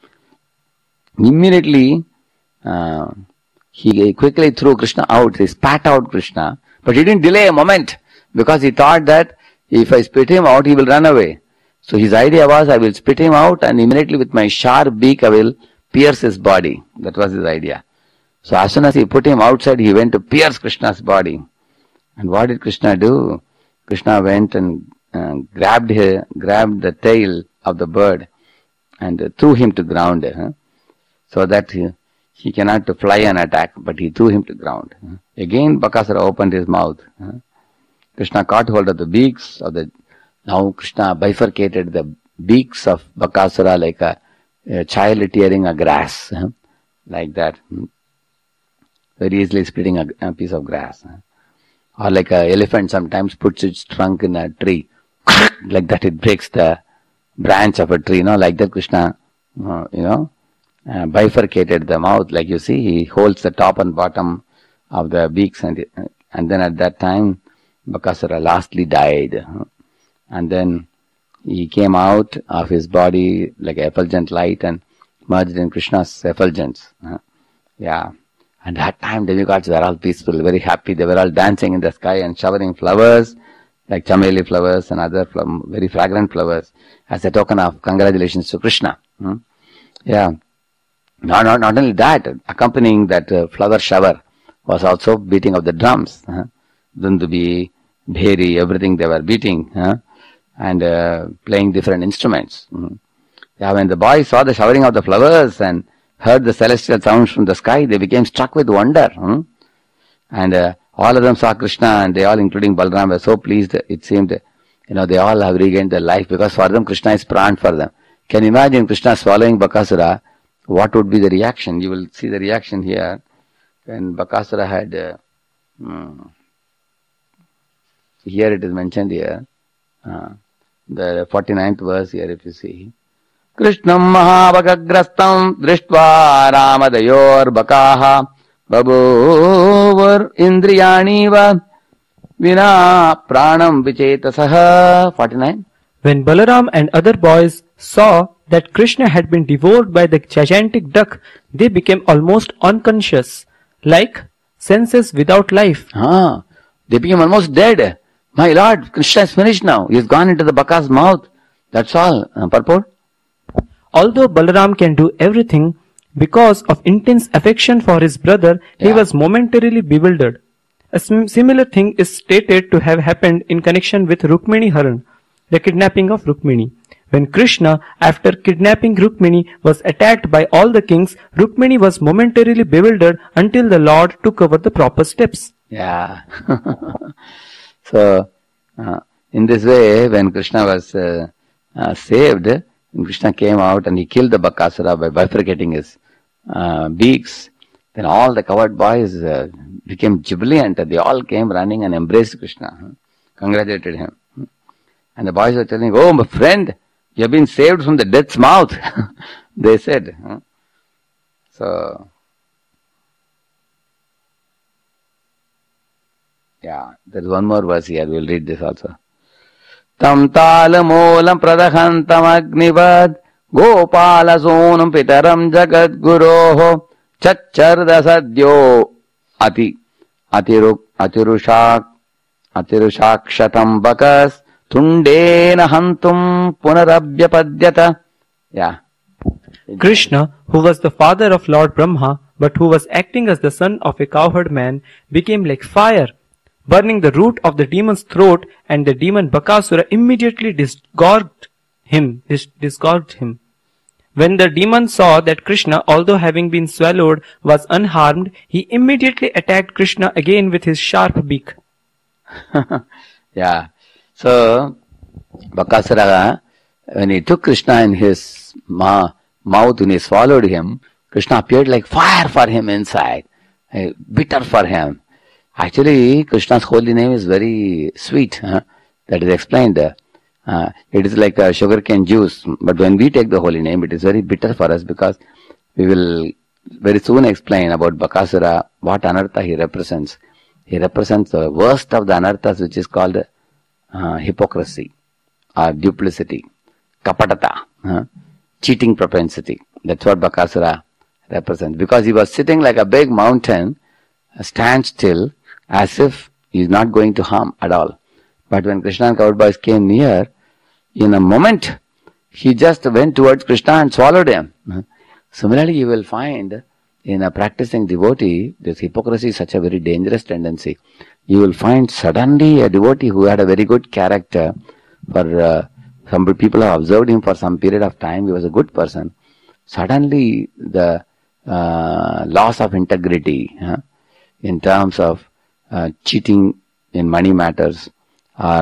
A: Immediately, uh, he quickly threw Krishna out. He spat out Krishna. But he didn't delay a moment because he thought that if I spit him out, he will run away. So his idea was, I will spit him out and immediately with my sharp beak, I will pierce his body. That was his idea. So as soon as he put him outside, he went to pierce Krishna's body. And what did Krishna do? Krishna went and uh, grabbed his, grabbed the tail of the bird and uh, threw him to ground. Uh, so that he, he cannot fly and attack, but he threw him to ground. Again Bakasura opened his mouth. Krishna caught hold of the beaks of the Now Krishna bifurcated the beaks of Bakasura like a, a child tearing a grass, huh? Like that. Hmm? Very easily splitting a, a piece of grass. Huh? Or like an elephant sometimes puts its trunk in a tree. Like that it breaks the branch of a tree, you know, like that Krishna, uh, you know, uh, bifurcated the mouth. Like you see, he holds the top and bottom of the beaks, and and then at that time, Bakasura lastly died. And then he came out of his body like an effulgent light and merged in Krishna's effulgence. Uh, yeah. And that time demigods were all peaceful, very happy. They were all dancing in the sky and showering flowers, like chameli flowers and other fl- very fragrant flowers, as a token of congratulations to Krishna. Hmm? Yeah. Not, not, not only that, accompanying that uh, flower shower was also beating of the drums. Huh? Dundubi, bheri, everything they were beating, huh? and uh, playing different instruments. Hmm? Yeah, when the boys saw the showering of the flowers and heard the celestial sounds from the sky, they became struck with wonder. Hmm? And uh, all of them saw Krishna, and they all, including Balram, were so pleased. It seemed, you know, they all have regained their life, because for them Krishna is pran for them. Can you imagine Krishna swallowing Bakasura? What would be the reaction? You will see the reaction here. When Bakasura had, uh, hmm, here it is mentioned here, uh, the forty-ninth verse here, if you see. Krishnam mahabhagagrastam drishtva ramadayor bakaha babur indriyani va vina pranam vichetasaha. forty-nine.
B: When Balaram and other boys saw that Krishna had been devoured by the gigantic duck, they became almost unconscious, like senses without life.
A: Ah, they became almost dead. My Lord, Krishna is finished now. He has gone into the baka's mouth. That's all. Uh, purport?
B: Although Balaram can do everything, because of intense affection for his brother,
A: yeah.
B: he was momentarily bewildered. A sim- similar thing is stated to have happened in connection with Rukmini Haran, the kidnapping of Rukmini. When Krishna, after kidnapping Rukmini, was attacked by all the kings, Rukmini was momentarily bewildered until the Lord took over the proper steps.
A: Yeah. So, uh, in this way, when Krishna was uh, uh, saved, when Krishna came out and he killed the Bakasura by bifurcating his uh, beaks, then all the coward boys uh, became jubilant. They all came running and embraced Krishna, congratulated him. And the boys were telling, "Oh, my friend, you have been saved from the death's mouth," they said. So, yeah, there is one more verse here. We will read this also. Tam tala moolam pradahantam agnivad gopala sonam pitaram jagat guroho chacharda sadyo ati atiruk atirushak atirushakshatam bakas tundena hantum punarabhyapadyata. Yeah.
B: Krishna, who was the father of Lord Brahma, but who was acting as the son of a cowherd man, became like fire, burning the root of the demon's throat, and the demon Bakasura immediately disgorged him. Dis- disgorged him. When the demon saw that Krishna, although having been swallowed, was unharmed, he immediately attacked Krishna again with his sharp beak.
A: Yeah. So, Bakasura, when he took Krishna in his ma- mouth, when he swallowed him, Krishna appeared like fire for him inside, uh, bitter for him. Actually, Krishna's holy name is very sweet. Huh? That is explained. Uh, it is like a sugarcane juice. But when we take the holy name, it is very bitter for us, because we will very soon explain about Bakasura, what anartha he represents. He represents the worst of the anarthas, which is called uh, hypocrisy, or duplicity, kapatata, huh? cheating propensity. That's what Bakasura represents. Because he was sitting like a big mountain, stand still, as if he is not going to harm at all. But when Krishna and coward boys came near, in a moment, he just went towards Krishna and swallowed him. Similarly, you will find in a practicing devotee, this hypocrisy is such a very dangerous tendency. You will find suddenly a devotee who had a very good character, for uh, some people have observed him for some period of time, he was a good person. Suddenly, the uh, loss of integrity, huh, in terms of uh, cheating in money matters, or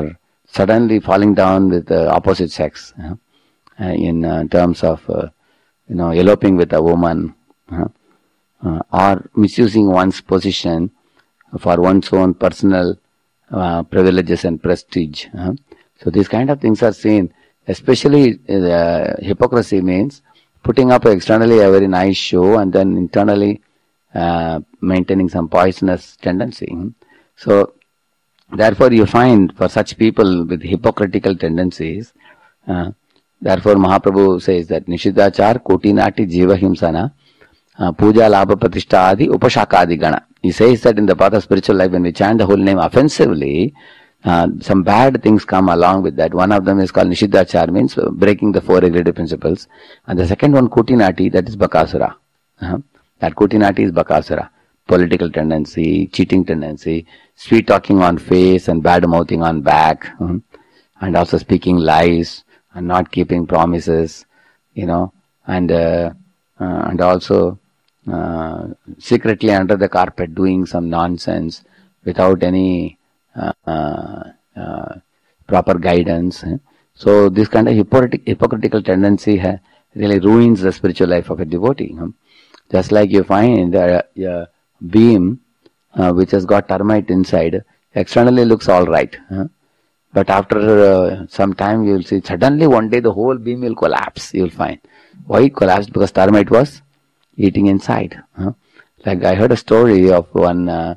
A: suddenly falling down with the opposite sex, uh, in uh, terms of, uh, you know, eloping with a woman, uh, uh, or misusing one's position for one's own personal uh, privileges and prestige. Uh. So these kind of things are seen. Especially uh, hypocrisy means putting up externally a very nice show and then internally uh, maintaining some poisonous tendency. So therefore you find for such people with hypocritical tendencies, uh, therefore Mahaprabhu says that Nishiddhachar Kotinati Jiva Himsana uh, Puja Labha Pratishta Adi Upashaka Adi Gana. He says that in the path of spiritual life, when we chant the holy name offensively, uh, some bad things come along with that. One of them is called Nishiddhachar, means breaking the four regulative principles. And the second one, Kotinati, that is Bakasura. Uh-huh. That Kotinati is Bakasura. Political tendency, cheating tendency, sweet talking on face and bad mouthing on back, uh-huh. and also speaking lies and not keeping promises, you know, and uh, uh, and also uh, secretly under the carpet doing some nonsense without any uh, uh, uh, proper guidance. So this kind of hypocritic, hypocritical tendency ha, really ruins the spiritual life of a devotee. Huh? Just like you find a, a beam uh, which has got termite inside, externally looks all right. Huh? But after uh, some time you will see suddenly one day the whole beam will collapse, you will find. Why it collapsed? Because termite was eating inside. Huh? Like I heard a story of one uh,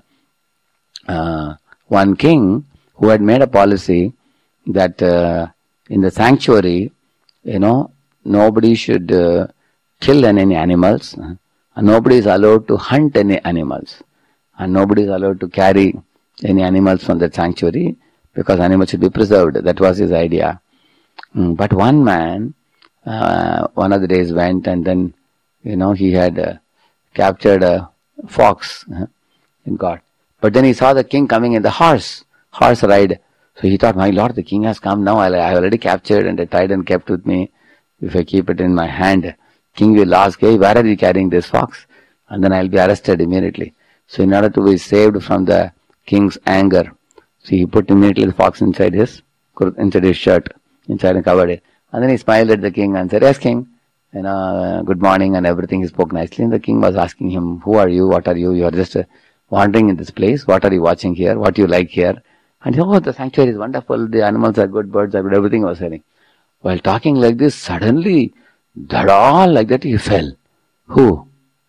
A: uh, one king who had made a policy that uh, in the sanctuary, you know, nobody should uh, kill any animals, uh, and nobody is allowed to hunt any animals, and nobody is allowed to carry any animals from the sanctuary, because animals should be preserved. That was his idea. Mm, but one man, uh, one of the days went and then, you know, he had uh, captured a fox uh, and got. But then he saw the king coming in the horse, horse ride. So he thought, my lord, the king has come now. I have already captured and I tied and kept with me. If I keep it in my hand, king will ask, hey, where are you carrying this fox? And then I'll be arrested immediately. So in order to be saved from the king's anger, so he put immediately the fox inside his, inside his shirt, inside and covered it. And then he smiled at the king and said, yes, king, you know, uh, good morning and everything. He spoke nicely. And the king was asking him, who are you? What are you? You are just uh, wandering in this place. What are you watching here? What do you like here? And he said, oh, the sanctuary is wonderful. The animals are good, birds are good, everything was saying. While talking like this, suddenly, dhadal, like that, he fell. Who?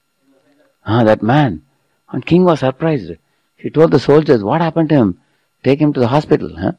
A: Ah, that man. And king was surprised. He told the soldiers, what happened to him? Take him to the hospital. Huh?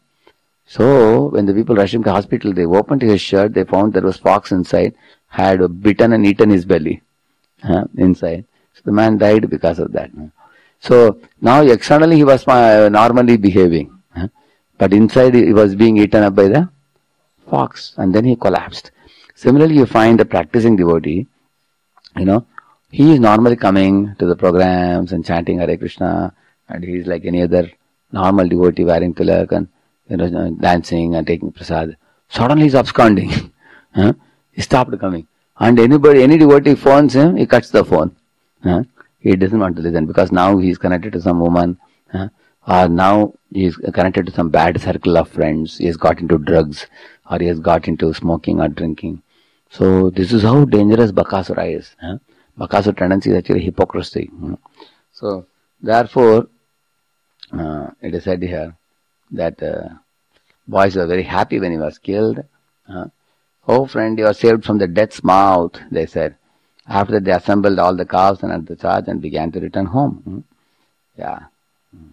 A: So, when the people rushed him to the hospital, they opened his shirt, they found there was fox inside, had bitten and eaten his belly huh, inside. So, the man died because of that. Huh? So, now externally he was uh, normally behaving. Huh? But inside he was being eaten up by the fox. And then he collapsed. Similarly, you find a practicing devotee, you know, he is normally coming to the programs and chanting Hare Krishna, and he is like any other normal devotee wearing tilak and, you know, dancing and taking prasad. Suddenly he is absconding. huh? He stopped coming. And anybody, any devotee phones him, he cuts the phone. Huh? He doesn't want to listen because now he is connected to some woman, huh? or now he is connected to some bad circle of friends. He has got into drugs, or he has got into smoking or drinking. So this is how dangerous Bakasura is. Huh? Bakasura tendency is actually hypocrisy. Huh? So therefore, uh, it is said here that uh, boys were very happy when he was killed. Uh, oh friend, you are saved from the death's mouth, they said. After that, they assembled all the cows and at the charge and began to return home. Hmm? Yeah. Hmm.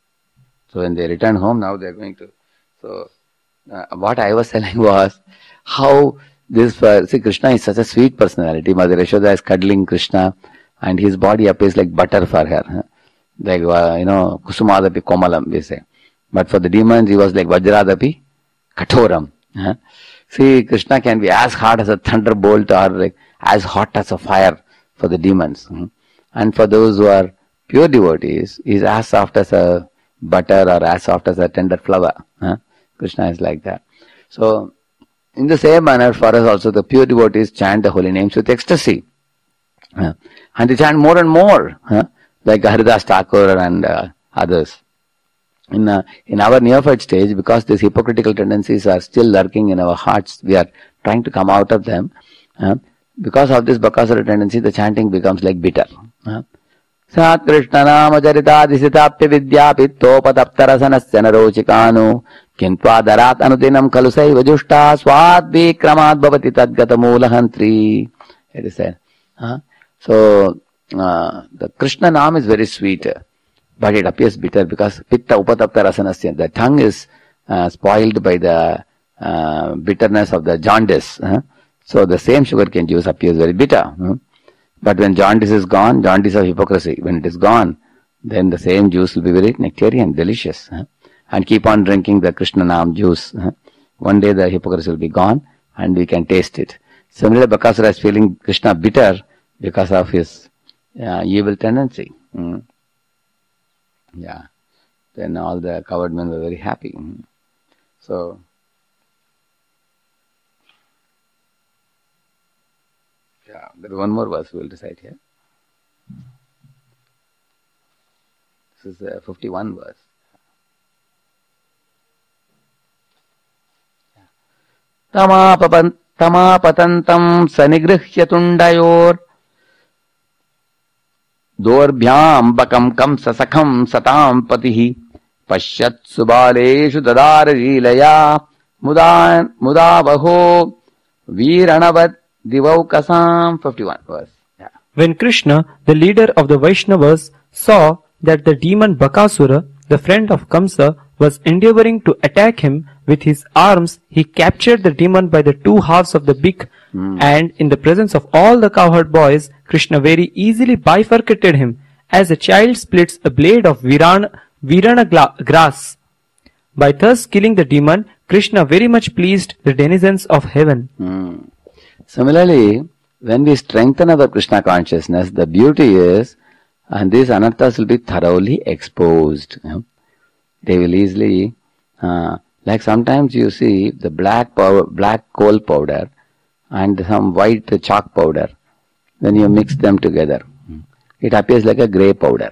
A: So when they returned home, now they are going to. So uh, what I was telling was how this, uh, see, Krishna is such a sweet personality. Mother Yashoda is cuddling Krishna and his body appears like butter for her. Huh? Like, uh, you know, Kusumadapi Komalam, we say. But for the demons, he was like Vajradapi Katoram. Huh? See, Krishna can be as hard as a thunderbolt or like as hot as a fire for the demons. And for those who are pure devotees, he is as soft as a butter or as soft as a tender flower. Huh? Krishna is like that. So, in the same manner, for us also, the pure devotees chant the holy names with ecstasy. Huh? And they chant more and more, huh? like Haridas Thakur and uh, others. in uh, in our neophyte stage, because these hypocritical tendencies are still lurking in our hearts, we are trying to come out of them. Uh, because of this Bakasura tendency, the chanting becomes like bitter. Uh, Sat Krishna Nama Charita Disitapya Vidya Pittopataptarasanasya Narochikanu Kintva Darat Anudinam Kalusai Vajushta Swat Vikramat Bhavati Tadgata Moolahantri. It is said. Uh, so, uh, the Krishna Nam is very sweet, but it appears bitter because Pitta Upatapta Rasanasya. The tongue is uh, spoiled by the uh, bitterness of the jaundice. Uh, so, the same sugarcane juice appears very bitter. Uh, but when jaundice is gone, jaundice of hypocrisy, when it is gone, then the same juice will be very nectarian, delicious. Uh, and keep on drinking the Krishna Nam juice. Uh, one day the hypocrisy will be gone and we can taste it. Similarly, Bakasura is feeling Krishna bitter because of his uh, evil tendency. Mm. Yeah. Then all the coward men were very happy. Mm. So, yeah, there is one more verse we will recite here. This is the fifty-one verse. Tamapapan Tamapatantam Sanigrihyatundayur Dorbhyam Bakam Kamsa Sakham Satam Patihi Pashyat Subaleshu Dadara Jilaya Mudan Mudavaho Viranavat Divaukasam. fifty-one verse. Yeah.
B: When Krishna, the leader of the Vaishnavas, saw that the demon Bakasura, the friend of Kamsa, was endeavoring to attack him with his arms, he captured the demon by the two halves of the beak, mm. and in the presence of all the cowherd boys, Krishna very easily bifurcated him, as a child splits a blade of virana, virana gla- grass. By thus killing the demon, Krishna very much pleased the denizens of heaven.
A: Mm. Similarly, when we strengthen our Krishna consciousness, the beauty is, and these anarthas will be thoroughly exposed. You know? They will easily, uh, like sometimes you see the black powder, black coal powder and some white chalk powder. When you mix them together, it appears like a grey powder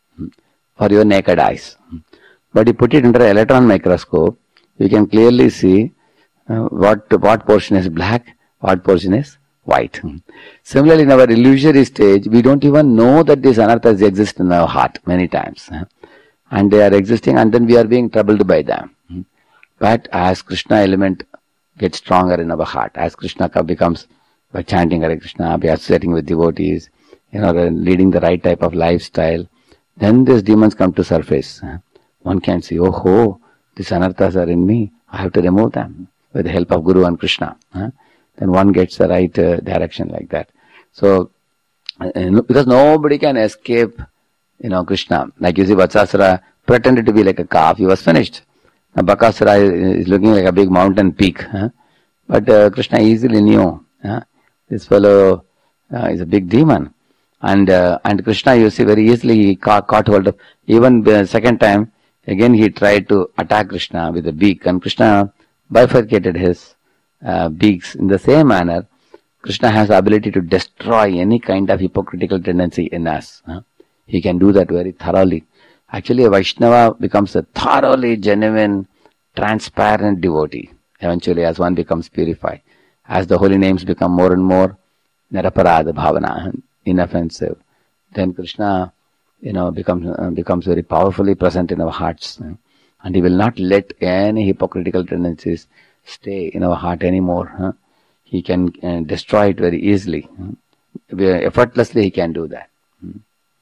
A: for your naked eyes. But you put it under an electron microscope, you can clearly see uh, what what portion is black, what portion is white. Similarly, in our illusory stage, we don't even know that these anarthas exist in our heart many times. And they are existing, and then we are being troubled by them. But as Krishna element gets stronger in our heart, as Krishna becomes, by chanting Hare Krishna, by associating with devotees, you know, leading the right type of lifestyle, then these demons come to surface. One can see, oh ho, these anarthas are in me, I have to remove them with the help of Guru and Krishna. Then one gets the right uh, direction like that. So, uh, because nobody can escape, you know, Krishna. Like you see, Vatsasura pretended to be like a calf, he was finished. Now, Bakasura is looking like a big mountain peak. Huh? But uh, Krishna easily knew, huh? This fellow uh, is a big demon. And uh, and Krishna, you see, very easily he caught, caught hold of, even the second time, again he tried to attack Krishna with a beak. And Krishna bifurcated his uh, beaks in the same manner. Krishna has the ability to destroy any kind of hypocritical tendency in us. Huh? He can do that very thoroughly. Actually, a Vaishnava becomes a thoroughly genuine, transparent devotee. Eventually, as one becomes purified. As the holy names become more and more niraparada bhavana, inoffensive, then Krishna, you know, becomes uh, becomes very powerfully present in our hearts. Uh, and he will not let any hypocritical tendencies stay in our heart anymore. Uh, he can uh, destroy it very easily. Uh, effortlessly, he can do that. Uh.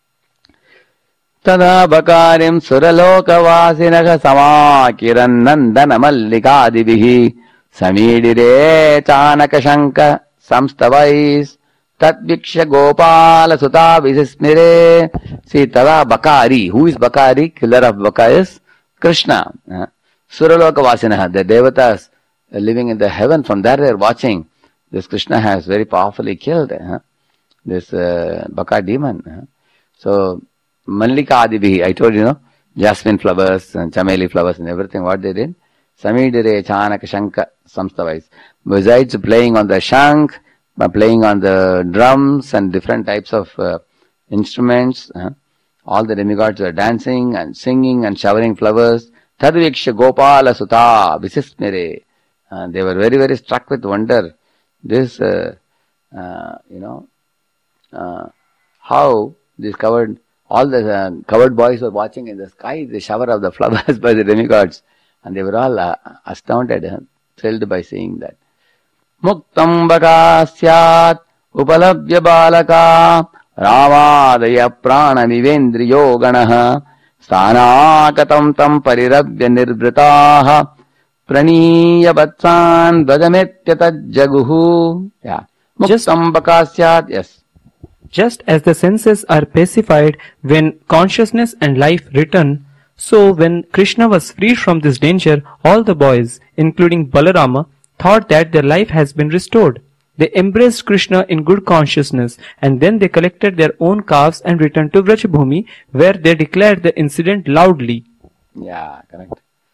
A: Tada bakarim suralokavasinaha samakirannandana mallikadivihi samidire chanaka shanka samstavais tatviksha gopala sutta visismire. See, tada bakari. Who is bakari? Killer of baka is Krishna. Uh, suralokavasinaha, the devatas living in the heaven, from there they are watching. This Krishna has very powerfully killed uh, this uh, baka demon. Uh. So, Mallika Adibihi, I told you, know, jasmine flowers and chameli flowers and everything, what they did? Samidire Chanaka Shanka Samstavais. Besides playing on the shank, playing on the drums and different types of uh, instruments, uh, all the demigods were dancing and singing and showering flowers. Tadviksha Gopala Suta Visismire. Uh, they were very, very struck with wonder. This, uh, uh, you know, uh, how this covered, all the uh, covered boys were watching in the sky the shower of the flowers by the demigods. And they were all uh, astounded, uh, thrilled by seeing that. Muktam baka syat upalabhya balaka Ravadaya prana vivendriyo ganaha Sthanakatam tam parirabhya nirvritaha Praniya vatsan dvajametyatad jaguhu. Yeah. Muktam baka syat. Yes.
B: Just as the senses are pacified when consciousness and life return, so when Krishna was freed from this danger, all the boys, including Balarama, thought that their life has been restored. They embraced Krishna in good consciousness, and then they collected their own calves and returned to Vrajabhumi, where they declared the incident loudly.
A: Yeah, correct.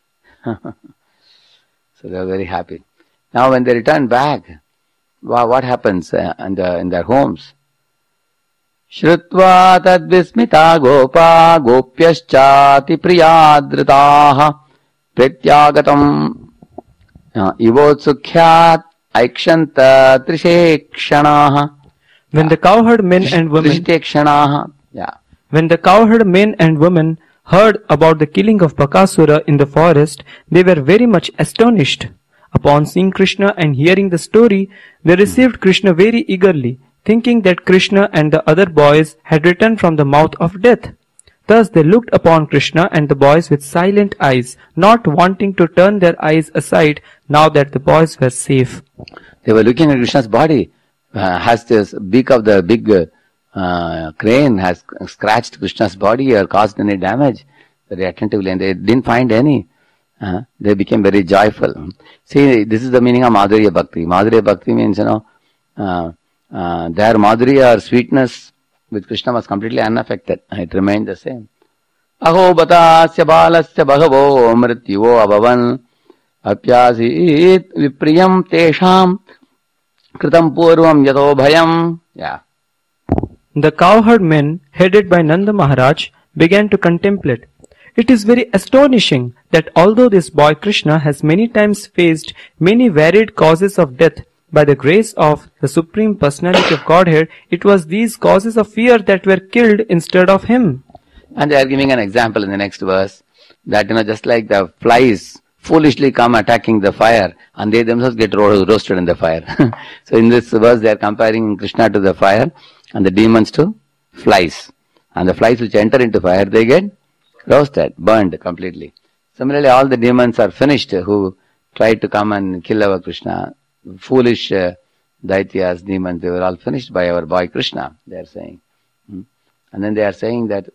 A: So they were very happy. Now when they return back, what happens uh, in, the, in their homes? Shrutva tad vismita gopa gopyaschati priyadritaha pratyagatam ivotsukhyat aikshanta trishekshanaha.
B: When the cowherd men and women
A: Trishekshanaha. Yeah.
B: When the cowherd men and women heard about the killing of Bakasura in the forest, they were very much astonished. Upon seeing Krishna and hearing the story, they received Krishna very eagerly, thinking that Krishna and the other boys had returned from the mouth of death. Thus they looked upon Krishna and the boys with silent eyes, not wanting to turn their eyes aside now that the boys were safe.
A: They were looking at Krishna's body. Uh, has this beak of the big uh, crane has scratched Krishna's body or caused any damage? Very attentively, and they didn't find any. Uh, they became very joyful. See, this is the meaning of Madhurya Bhakti. Madhurya Bhakti means, you know, uh, uh, their Madhurya or sweetness with Krishna was completely unaffected. It remained the same. Aho batasya balasya bhagavo mrityo abhavan apyasit vipriyam tesham kritam purvam yato bhayam. Yeah.
B: The cowherd men, headed by Nanda Maharaj, began to contemplate. It is very astonishing that although this boy Krishna has many times faced many varied causes of death, by the grace of the Supreme Personality of Godhead, it was these causes of fear that were killed instead of him.
A: And they are giving an example in the next verse, that, you know, just like the flies foolishly come attacking the fire, and they themselves get ro- roasted in the fire. So in this verse they are comparing Krishna to the fire, and the demons to flies. And the flies which enter into fire, they get roasted, burned completely. Similarly, all the demons are finished who tried to come and kill our Krishna. Foolish uh, Daityas, demons, they were all finished by our boy Krishna, they are saying. Hmm? And then they are saying that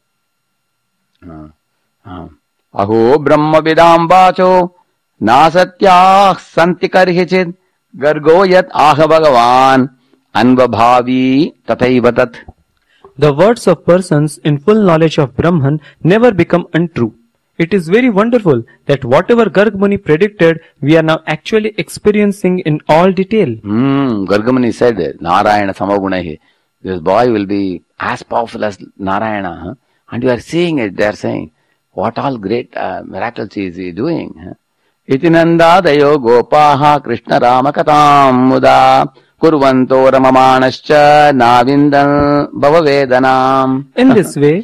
A: uh, uh, Aho Brahma Vidam Vacho Nasatyah Santi Karhichid Gargo Yat Aha Bhagavan Anvabhavi Tathaivatat.
B: The words of persons in full knowledge of Brahman never become untrue. It is very wonderful that whatever Garg Muni predicted, we are now actually experiencing in all detail.
A: Hmm, Garg Muni said, Narayana Samagunahi. This boy will be as powerful as Narayana. Huh? And you are seeing it, they are saying, what all great uh, miracles is he doing? Huh? Itinanda dayo gopaha Krishna Rama katam muda kurvanto ramamanascha navindan bhavavedanam.
B: In this way,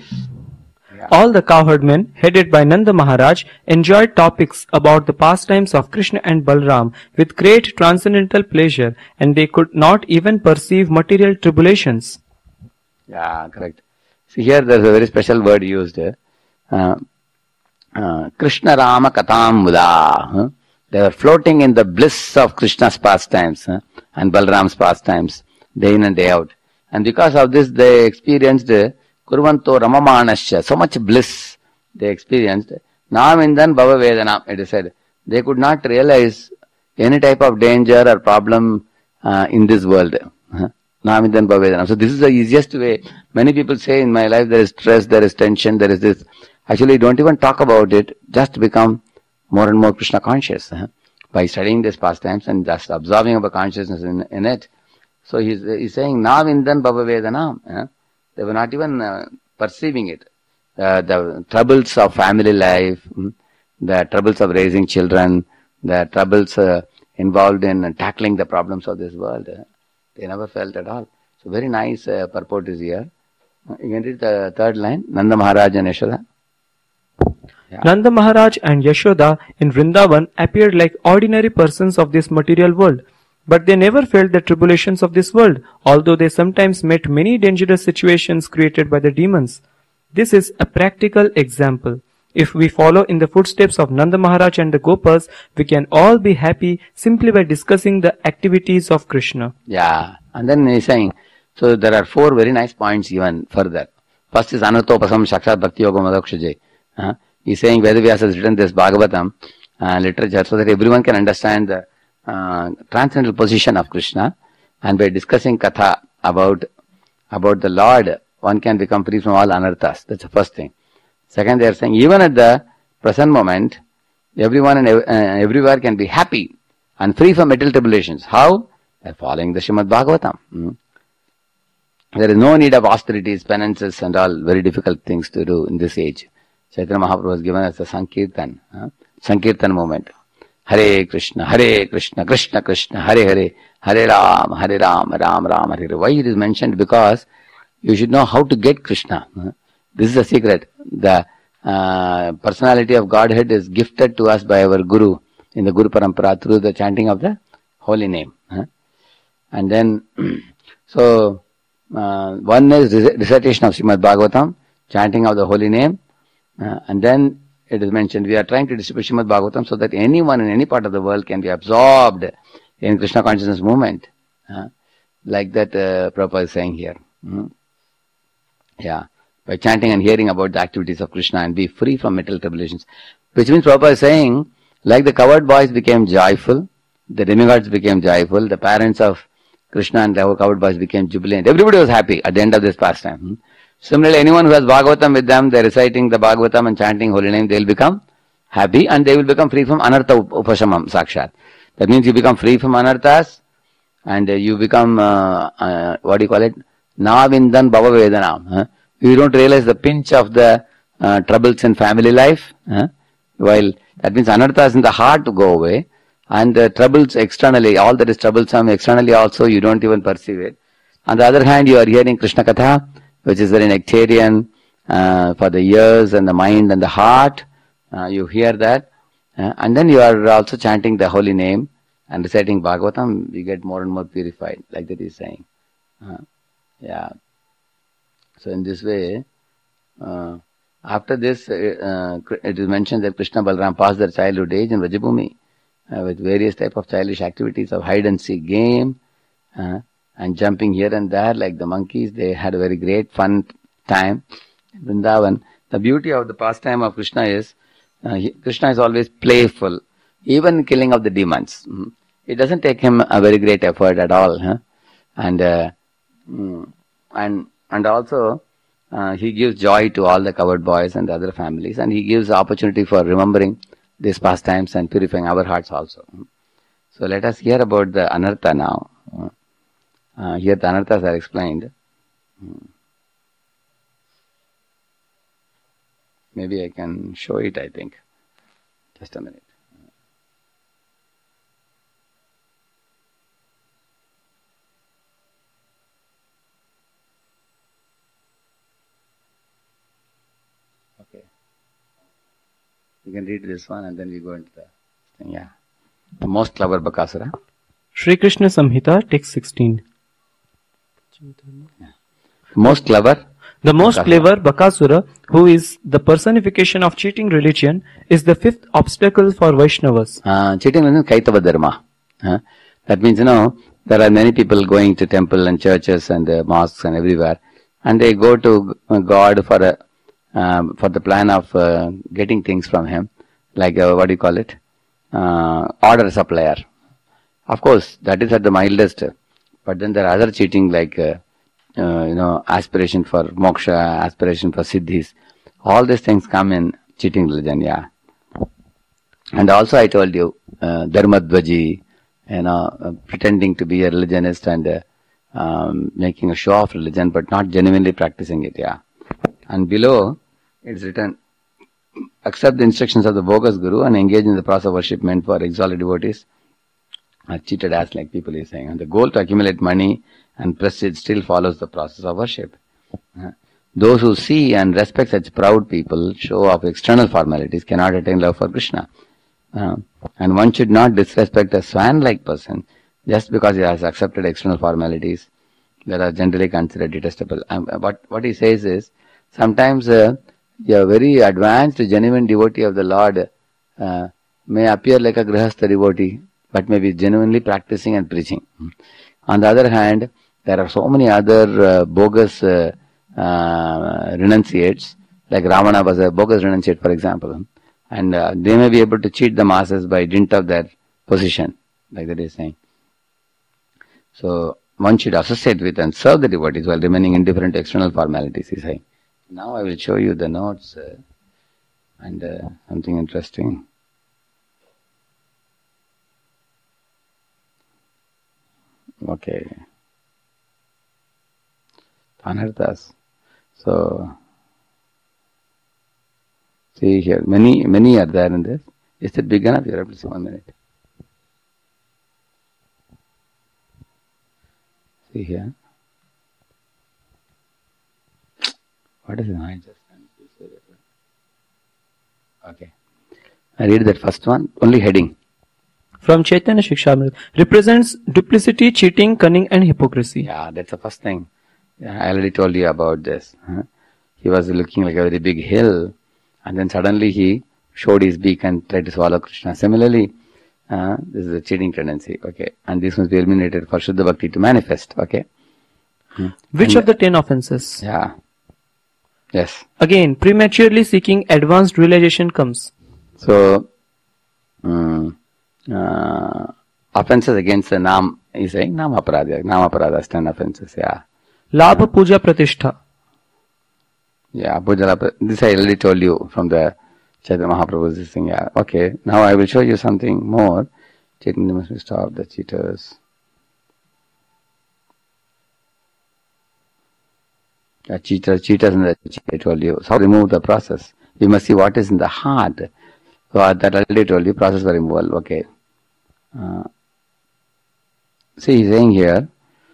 B: all the cowherd men, headed by Nanda Maharaj, enjoyed topics about the pastimes of Krishna and Balram with great transcendental pleasure, and they could not even perceive material tribulations.
A: Yeah, correct. See, here there is a very special word used. Uh, uh, Krishna Rama Katam Muda. Huh? They were floating in the bliss of Krishna's pastimes huh? and Balram's pastimes, day in and day out. And because of this, they experienced uh, Kurvanto Ramamanasya, so much bliss they experienced. Navindan Bhava Vedana, it is said. They could not realize any type of danger or problem uh, in this world. Navindan Bhava Vedana. So this is the easiest way. Many people say in my life there is stress, there is tension, there is this. Actually, don't even talk about it. Just become more and more Krishna conscious uh, by studying these pastimes and just absorbing our consciousness in, in it. So he's, he's saying, Navindan Bhava Vedana. Uh, They were not even uh, perceiving it. uh, the troubles of family life, mm, the troubles of raising children, the troubles uh, involved in tackling the problems of this world. Uh, they never felt at all. So very nice uh, purport is here. Uh, you can read the third line, Nanda Maharaj and Yashoda.
B: Yeah. Nanda Maharaj and Yashoda in Vrindavan appeared like ordinary persons of this material world, but they never felt the tribulations of this world, although they sometimes met many dangerous situations created by the demons. This is a practical example. If we follow in the footsteps of Nanda Maharaj and the Gopas, we can all be happy simply by discussing the activities of Krishna.
A: Yeah, and then he's saying, so there are four very nice points even further. First is Anartopasam Shakshat Bhakti Yoga Madakshajay. Uh, he's saying Vedavyasa has written this Bhagavatam uh, literature so that everyone can understand the uh, transcendental position of Krishna, and by discussing Katha about, about the Lord, one can become free from all anarthas. That's the first thing. Second, they are saying even at the present moment, everyone and ev- uh, everywhere can be happy and free from material tribulations. How? By following the Srimad Bhagavatam. Hmm. There is no need of austerities, penances and all very difficult things to do in this age. Chaitanya Mahaprabhu was given as a Sankirtan, huh? Sankirtan movement. Hare Krishna, Hare Krishna, Krishna Krishna, Hare Hare, Hare Ram, Hare Ram, Ram Ram, Hare Hare. Why it is mentioned? Because you should know how to get Krishna. Huh? This is the secret. The uh, personality of Godhead is gifted to us by our Guru in the Guru Parampara through the chanting of the holy name. Huh? And then, so, uh, one is recitation of Srimad Bhagavatam, chanting of the holy name, uh, and then it is mentioned, we are trying to distribute Srimad Bhagavatam so that anyone in any part of the world can be absorbed in Krishna consciousness movement. Uh, like that uh, Prabhupada is saying here. Mm-hmm. Yeah. By chanting and hearing about the activities of Krishna and be free from material tribulations. Which means Prabhupada is saying, like the cowherd boys became joyful, the demigods became joyful, the parents of Krishna and the cowherd boys became jubilant. Everybody was happy at the end of this pastime. Hmm? Similarly, anyone who has Bhagavatam with them, they are reciting the Bhagavatam and chanting holy name, they will become happy and they will become free from anartha upashamam sakshat. That means you become free from anarthas and you become, uh, uh, what do you call it? Navindan bhava vedana. Huh? You don't realize the pinch of the uh, troubles in family life. Huh? While that means anarthas in the heart to go away and the troubles externally, all that is troublesome externally also you don't even perceive it. On the other hand, you are hearing Krishna Katha, which is very nectarian uh, for the ears and the mind and the heart. Uh, you hear that. Uh, and then you are also chanting the holy name and reciting Bhagavatam, you get more and more purified, like that he is saying. Uh, yeah. So in this way, uh, after this, uh, it is mentioned that Krishna Balaram passed their childhood age in Vrajabhumi uh, with various type of childish activities of hide and seek game uh, and jumping here and there like the monkeys. They had a very great fun time in Vrindavan. The beauty of the pastime of Krishna is, uh, he, Krishna is always playful, even killing of the demons. Mm. It doesn't take him a very great effort at all. Huh? And, uh, mm, and And also, uh, he gives joy to all the cowherd boys and the other families, and he gives opportunity for remembering these pastimes and purifying our hearts also. So let us hear about the anartha now. Uh, here the anarthas are explained. Maybe I can show it, I think. Just a minute. You can read this one and then we go into the thing. Yeah. The most clever Bakasura.
B: Shri Krishna Samhita, text sixteen.
A: Yeah. Most clever.
B: The most Bakasura. clever Bakasura, who is the personification of cheating religion, is the fifth obstacle for Vaishnavas.
A: Uh, cheating religion is Kaitava Dharma. Uh, that means, you know, there are many people going to temple and churches and uh, mosques and everywhere, and they go to God for a Um, for the plan of uh, getting things from him, like uh, what do you call it, uh, order supplier. Of course, that is at the mildest, but then there are other cheating like, uh, uh, you know, aspiration for moksha, aspiration for siddhis. All these things come in cheating religion, yeah. And also I told you, uh, dharmadvaji, you know, uh, pretending to be a religionist and uh, um, making a show of religion, but not genuinely practicing it, yeah. And below, it's written, accept the instructions of the bogus guru and engage in the process of worship meant for exalted devotees are cheated as, like people is saying. And the goal to accumulate money and prestige still follows the process of worship. Uh, those who see and respect such proud people, show of external formalities, cannot attain love for Krishna. Uh, and one should not disrespect a swan-like person just because he has accepted external formalities that are generally considered detestable. Um, what, what he says is, sometimes uh, a very advanced, genuine devotee of the Lord uh, may appear like a grihastha devotee, but may be genuinely practicing and preaching. On the other hand, there are so many other uh, bogus uh, uh, renunciates, like Ravana was a bogus renunciate, for example, and uh, they may be able to cheat the masses by dint of their position, like that is saying. So, one should associate with and serve the devotees while remaining indifferent to external formalities, he is saying. Now I will show you the notes uh, and uh, something interesting. Okay. Anarthas. So, see here, many, many are there in this. Is it big enough? You are able to see one minute. See here. What is it? Okay. I read that first one, only heading.
B: From Chaitanya Shikshamrita, represents duplicity, cheating, cunning and hypocrisy.
A: Yeah, that's the first thing. Yeah, I already told you about this. Huh? He was looking like a very big hill, and then suddenly he showed his beak and tried to swallow Krishna. Similarly, uh, this is a cheating tendency, okay, and this must be eliminated for Shuddha Bhakti to manifest, okay. Hmm.
B: Which and of the ten offenses?
A: Yeah. Yes.
B: Again, prematurely seeking advanced realization comes.
A: So, um, uh, offenses against the Nam, he's saying Nam Aparadha, Nam Aparadha, ten offenses, yeah.
B: Labha Puja Pratishtha.
A: Yeah, Puja, this I already told you from the Chaitanya Mahaprabhu's thing, yeah. Okay, now I will show you something more. Chaitanya must stop the cheaters. The cheaters, cheaters and the cheaters, I told you. So remove the process. We must see what is in the heart. So that I already told you, process for removal, okay. Uh, see, he's saying here,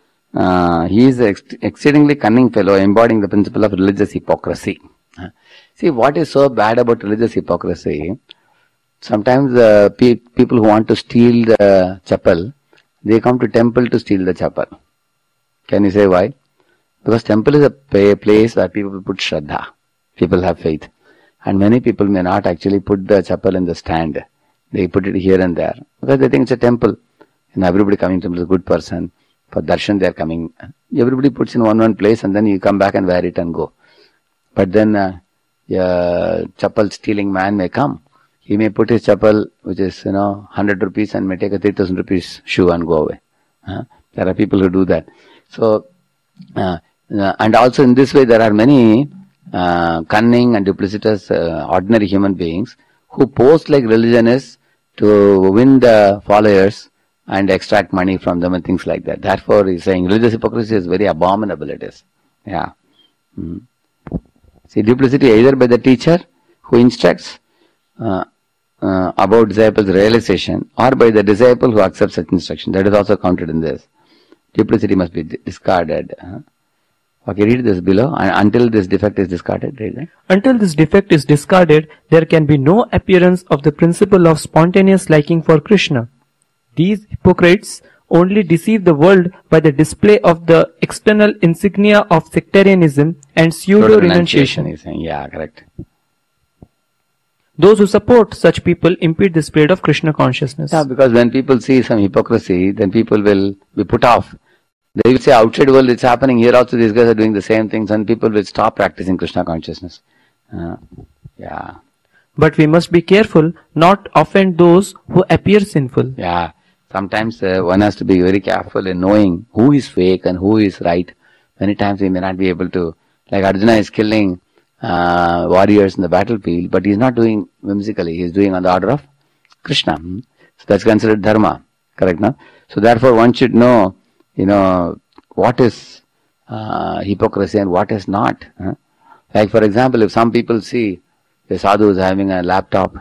A: uh, he is an ex exceedingly cunning fellow embodying the principle of religious hypocrisy. Uh, see, what is so bad about religious hypocrisy? Sometimes the uh, pe people who want to steal the chapel, they come to temple to steal the chapel. Can you say why? Because temple is a place where people put Shraddha. People have faith. And many people may not actually put the chapel in the stand. They put it here and there. Because they think it's a temple. And everybody coming to temple is a good person. For darshan they are coming. Everybody puts in one one place and then you come back and wear it and go. But then uh, a chapel stealing man may come. He may put his chapel, which is, you know, one hundred rupees and may take a three thousand rupees shoe and go away. Uh, there are people who do that. So, uh, uh, and also in this way there are many uh, cunning and duplicitous uh, ordinary human beings who pose like religionists to win the followers and extract money from them and things like that. Therefore, he's saying religious hypocrisy is very abominable, it is. Yeah. Mm. See, duplicity either by the teacher who instructs uh, uh, about disciples' realization or by the disciple who accepts such instruction. That is also counted in this. Duplicity must be discarded. Huh? Okay, read this below. Until this defect is discarded, read that.
B: Until this defect is discarded, there can be no appearance of the principle of spontaneous liking for Krishna. These hypocrites only deceive the world by the display of the external insignia of sectarianism and pseudo-renunciation.
A: He's saying, yeah, correct.
B: Those who support such people impede the spread of Krishna consciousness.
A: Yeah, because when people see some hypocrisy, then people will be put off. They will say outside world it's happening, here also these guys are doing the same things, and people will stop practicing Krishna consciousness. Uh, yeah.
B: But we must be careful not offend those who appear sinful.
A: Yeah. Sometimes uh, one has to be very careful in knowing who is fake and who is right. Many times we may not be able to, like Arjuna is killing uh, warriors in the battlefield, but he is not doing whimsically, he is doing on the order of Krishna. So that's considered dharma, correct, no? So therefore one should know, you know, what is uh, hypocrisy and what is not. Huh? Like for example, if some people see a sadhu is having a laptop,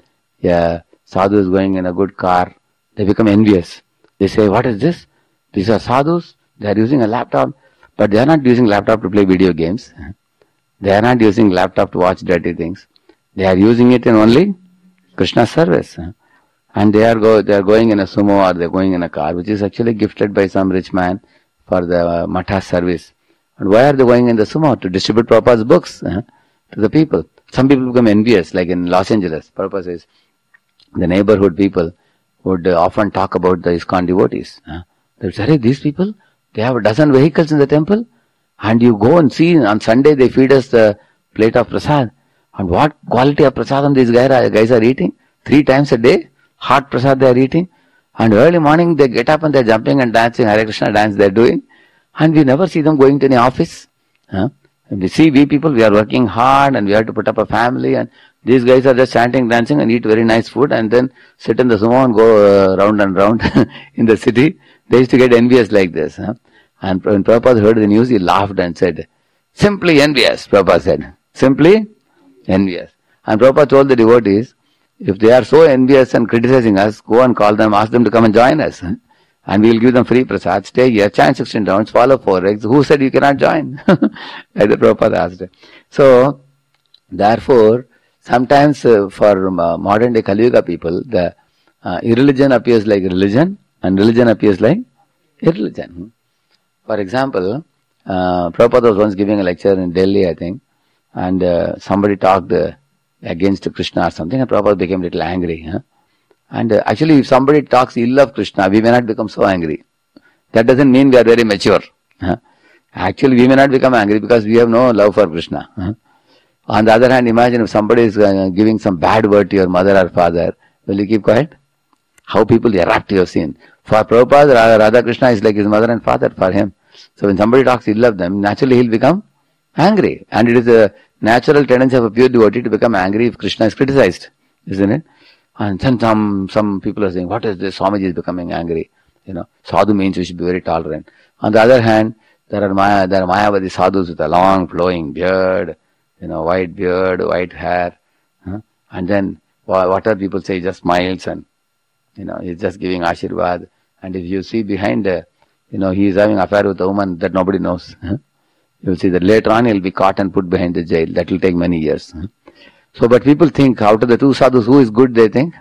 A: yeah, sadhu is going in a good car, they become envious. They say, what is this? These are sadhus, they are using a laptop, but they are not using laptop to play video games. They are not using laptop to watch dirty things. They are using it in only Krishna's service. And they are go, they are going in a sumo or they are going in a car, which is actually gifted by some rich man for the uh, Matha service. And why are they going in the sumo? To distribute Prabhupada's books uh, to the people. Some people become envious, like in Los Angeles. Prabhupada says, the neighborhood people would uh, often talk about the ISKCON devotees. Uh. They would say, hey, these people, they have a dozen vehicles in the temple. And you go and see, on Sunday they feed us the plate of prasad. And what quality of prasadam these guys are, guys are eating? Three times a day, hot prasad they are eating. And early morning they get up and they are jumping and dancing, Hare Krishna dance they are doing. And we never see them going to any office. Huh? And we see, we people, we are working hard and we have to put up a family. And these guys are just chanting, dancing and eat very nice food and then sit in the sumo and go uh, round and round in the city. They used to get envious like this. Huh? And when Prabhupada heard the news, he laughed and said, simply envious, Prabhupada said. Simply envious. And Prabhupada told the devotees, if they are so envious and criticizing us, go and call them, ask them to come and join us. Huh? And we will give them free prasad, stay here, chant sixteen rounds, follow four eggs. Who said you cannot join? Like the Prabhupada asked. So, therefore, sometimes uh, for uh, modern day Kali Yuga people, the uh, irreligion appears like religion and religion appears like irreligion. For example, uh, Prabhupada was once giving a lecture in Delhi, I think, and uh, somebody talked uh, against Krishna or something, and Prabhupada became a little angry. Huh? And uh, actually, if somebody talks ill of Krishna, we may not become so angry. That doesn't mean we are very mature. Huh? Actually, we may not become angry because we have no love for Krishna. Huh? On the other hand, imagine if somebody is uh, giving some bad word to your mother or father, will you keep quiet? How people erupt you have seen. For Prabhupada, Radha, Radha Krishna is like his mother and father for him. So when somebody talks ill of them, naturally he'll become angry. And it is a natural tendency of a pure devotee to become angry if Krishna is criticized, isn't it? And then some, some people are saying, what is this? Swamiji is becoming angry. You know, sadhu means we should be very tolerant. On the other hand, there are Maya, there are Mayavadi sadhus with a long flowing beard, you know, white beard, white hair. Huh? And then what are people say, just smiles and, you know, he's just giving Ashirvad. And if you see behind, uh, you know, he is having affair with a woman that nobody knows. Huh? You will see that later on he'll be caught and put behind the jail. That will take many years. Huh? So, but people think, out of the two sadhus, who is good, they think?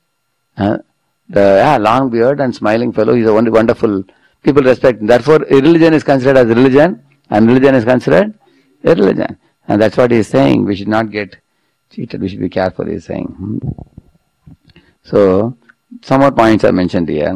A: Huh? The yeah, long beard and smiling fellow, he's a wonderful, people respect him. Therefore, religion is considered as religion, and religion is considered irreligion. And that's what he's saying. We should not get cheated. We should be careful, he's saying. Hmm. So, some more points are mentioned here.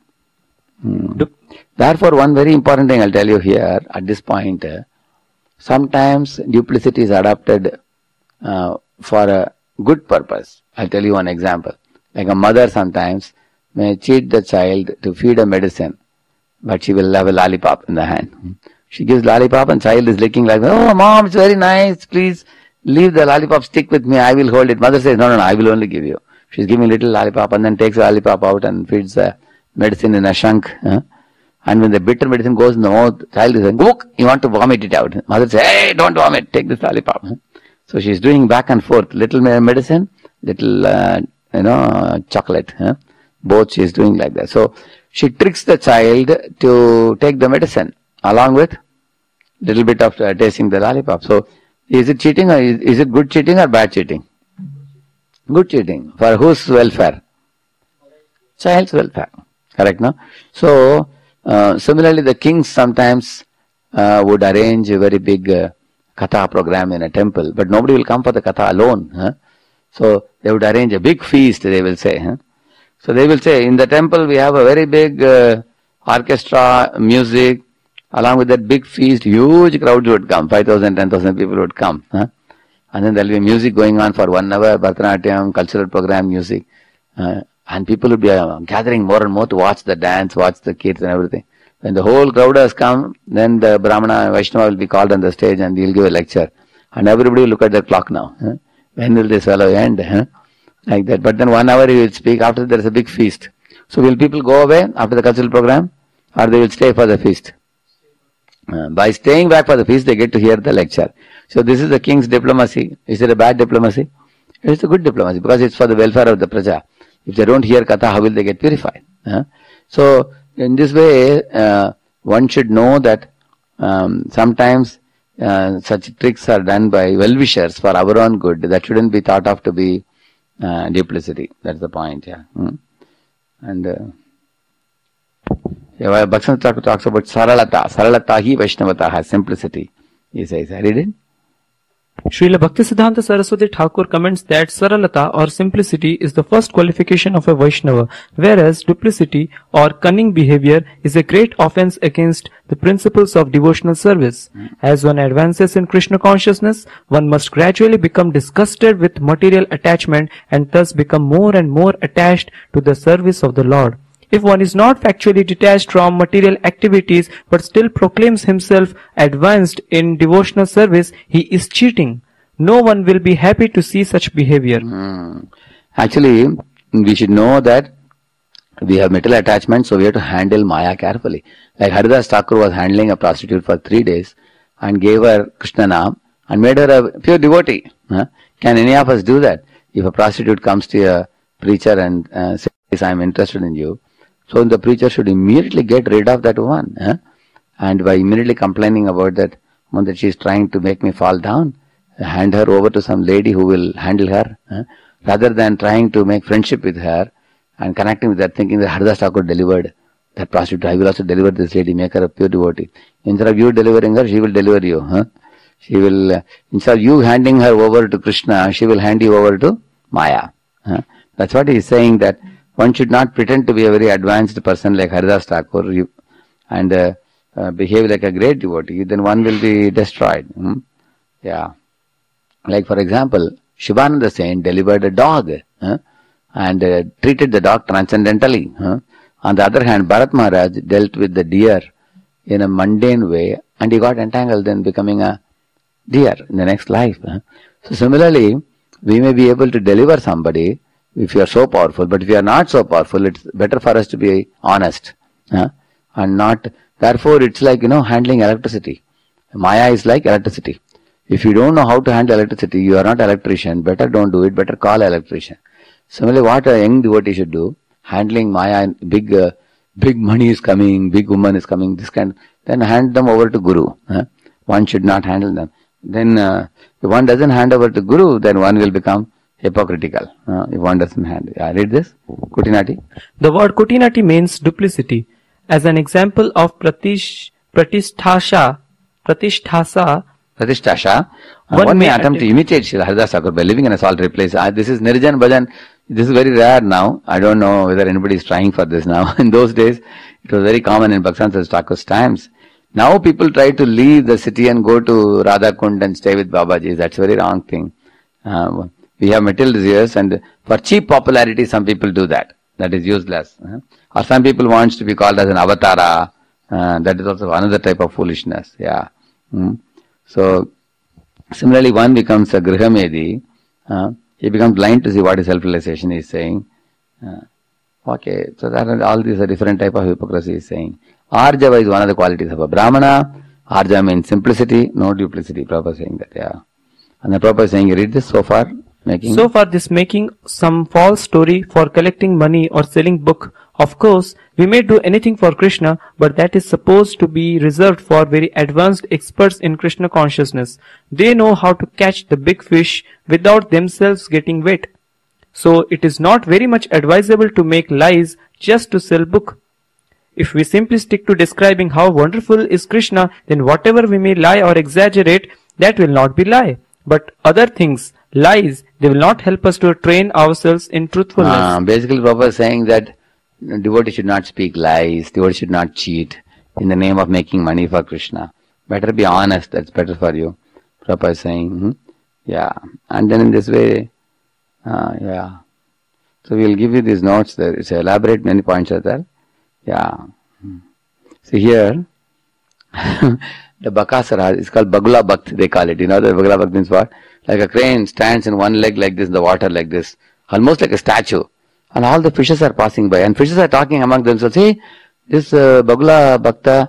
A: Hmm. Therefore, one very important thing I'll tell you here, at this point, uh, sometimes duplicity is adopted uh, for a good purpose. I'll tell you one example. Like a mother sometimes may cheat the child to feed a medicine, but she will have a lollipop in the hand. She gives lollipop and child is licking like, oh mom, it's very nice, please leave the lollipop, stick with me, I will hold it. Mother says, no, no, no, I will only give you. She's giving little lollipop and then takes the lollipop out and feeds the medicine in a shank. Huh? And when the bitter medicine goes in the mouth, child is saying, look, you want to vomit it out. Mother says, hey, don't vomit, take this lollipop. Huh? So she's doing back and forth, little medicine, little, uh, you know, chocolate. Huh? Both she's doing like that. So she tricks the child to take the medicine along with little bit of uh, tasting the lollipop. So is it cheating or is, is it good cheating or bad cheating? Good cheating. For whose welfare? Child's welfare. Correct, no? So, uh, similarly the kings sometimes uh, would arrange a very big uh, katha program in a temple, but nobody will come for the katha alone. Huh? So they would arrange a big feast, they will say. Huh? So they will say, in the temple we have a very big uh, orchestra, music, along with that big feast, huge crowds would come, five thousand, ten thousand people would come. Huh? And then there will be music going on for one hour, Bharatanatyam, cultural program, music. Uh, and people will be uh, gathering more and more to watch the dance, watch the kids and everything. When the whole crowd has come, then the Brahmana Vaishnava will be called on the stage and he'll give a lecture. And everybody will look at the clock now. Huh? When will this fellow end? Huh? Like that. But then one hour he will speak, after there is a big feast. So will people go away after the cultural program? Or they will stay for the feast? Uh, by staying back for the feast, they get to hear the lecture. So this is the king's diplomacy. Is it a bad diplomacy? It's a good diplomacy because it's for the welfare of the praja. If they don't hear katha, how will they get purified? Uh, so in this way, uh, one should know that um, sometimes uh, such tricks are done by well-wishers for our own good. That shouldn't be thought of to be uh, duplicity. That's the point. Yeah. Hmm. And uh, yeah, Bhaktivinoda Thakur talks about saralata. Saralata hi Vaishnavata, simplicity. He says, I read it.
B: Srila Bhaktisiddhanta Saraswati Thakur comments that Saralata or simplicity is the first qualification of a Vaishnava, whereas duplicity or cunning behavior is a great offense against the principles of devotional service. As one advances in Krishna consciousness, one must gradually become disgusted with material attachment and thus become more and more attached to the service of the Lord. If one is not factually detached from material activities but still proclaims himself advanced in devotional service, he is cheating. No one will be happy to see such behavior.
A: Mm. Actually, we should know that we have material attachment, so we have to handle Maya carefully. Like Haridas Thakur was handling a prostitute for three days and gave her Krishna Naam and made her a pure devotee. Huh? Can any of us do that? If a prostitute comes to a preacher and uh, says, I am interested in you, so the preacher should immediately get rid of that one. Eh? And by immediately complaining about that, that she is trying to make me fall down, hand her over to some lady who will handle her. Eh? Rather than trying to make friendship with her and connecting with her, thinking that Haridas Thakur delivered that prostitute. I will also deliver this lady, make her a pure devotee. Instead of you delivering her, she will deliver you. Huh? She will, uh, instead of you handing her over to Krishna, she will hand you over to Maya. Huh? That's what he is saying, that one should not pretend to be a very advanced person like Haridas Thakur you, and uh, uh, behave like a great devotee, then one will be destroyed. Hmm? Yeah. Like for example, Shivananda Saint delivered a dog huh? and uh, treated the dog transcendentally. Huh? On the other hand, Bharat Maharaj dealt with the deer in a mundane way and he got entangled in becoming a deer in the next life. Huh? So similarly, we may be able to deliver somebody if you are so powerful, but if you are not so powerful, it's better for us to be honest huh? and not. Therefore, it's like, you know, handling electricity. Maya is like electricity. If you don't know how to handle electricity, you are not an electrician, better don't do it, better call an electrician. Similarly, what a young devotee should do, handling Maya, big uh, big money is coming, big woman is coming, this kind, then hand them over to Guru. Huh? One should not handle them. Then, uh, if one doesn't hand over to Guru, then one will become hypocritical. Uh, if one doesn't hand. I read this. Kutinati.
B: The word Kutinati means duplicity. As an example of pratish, pratisthasha, pratisthasa,
A: pratisthasha, uh,
B: one,
A: one may
B: may
A: attempt to imitate Srila Haridas Thakur by living in a solitary place. Uh, this is Nirjan Bhajan. This is very rare now. I don't know whether anybody is trying for this now. In those days, it was very common in Bhaktivinoda Thakur's times. Now people try to leave the city and go to Radha Kund and stay with Babaji. That's a very wrong thing. Uh, We have material desires, and for cheap popularity, some people do that. That is useless. Uh, or some people wants to be called as an avatara. Uh, that is also another type of foolishness. Yeah. Mm. So, similarly, one becomes a grihamedi. Uh, he becomes blind to see what is self-realization he is saying. Uh, okay. So, that are, all these are different type of hypocrisy he is saying. Arjava is one of the qualities of a Brahmana. Arjava means simplicity, no duplicity. Prabhupada saying that. Yeah. And the Prabhupada is saying, you read this so far. Making.
B: So far this making some false story for collecting money or selling book. Of course, we may do anything for Krishna, but that is supposed to be reserved for very advanced experts in Krishna consciousness. They know how to catch the big fish without themselves getting wet. So it is not very much advisable to make lies just to sell book. If we simply stick to describing how wonderful is Krishna, then whatever we may lie or exaggerate, that will not be lie. But other things, lies, they will not help us to train ourselves in truthfulness.
A: Uh, basically, Prabhupada is saying that devotee should not speak lies, devotee should not cheat in the name of making money for Krishna. Better be honest, that's better for you. Prabhupada is saying, hmm? yeah. And then in this way, uh, yeah. So we will give you these notes there. It's elaborate, many points are there. Yeah. See here, the Bakasara is called Bagula Bhakt, they call it. You know, the Bagula Bhakt means what? Like a crane stands in one leg like this, in the water like this, almost like a statue. And all the fishes are passing by. And fishes are talking among themselves. Hey, this uh, Bagula Bhakta,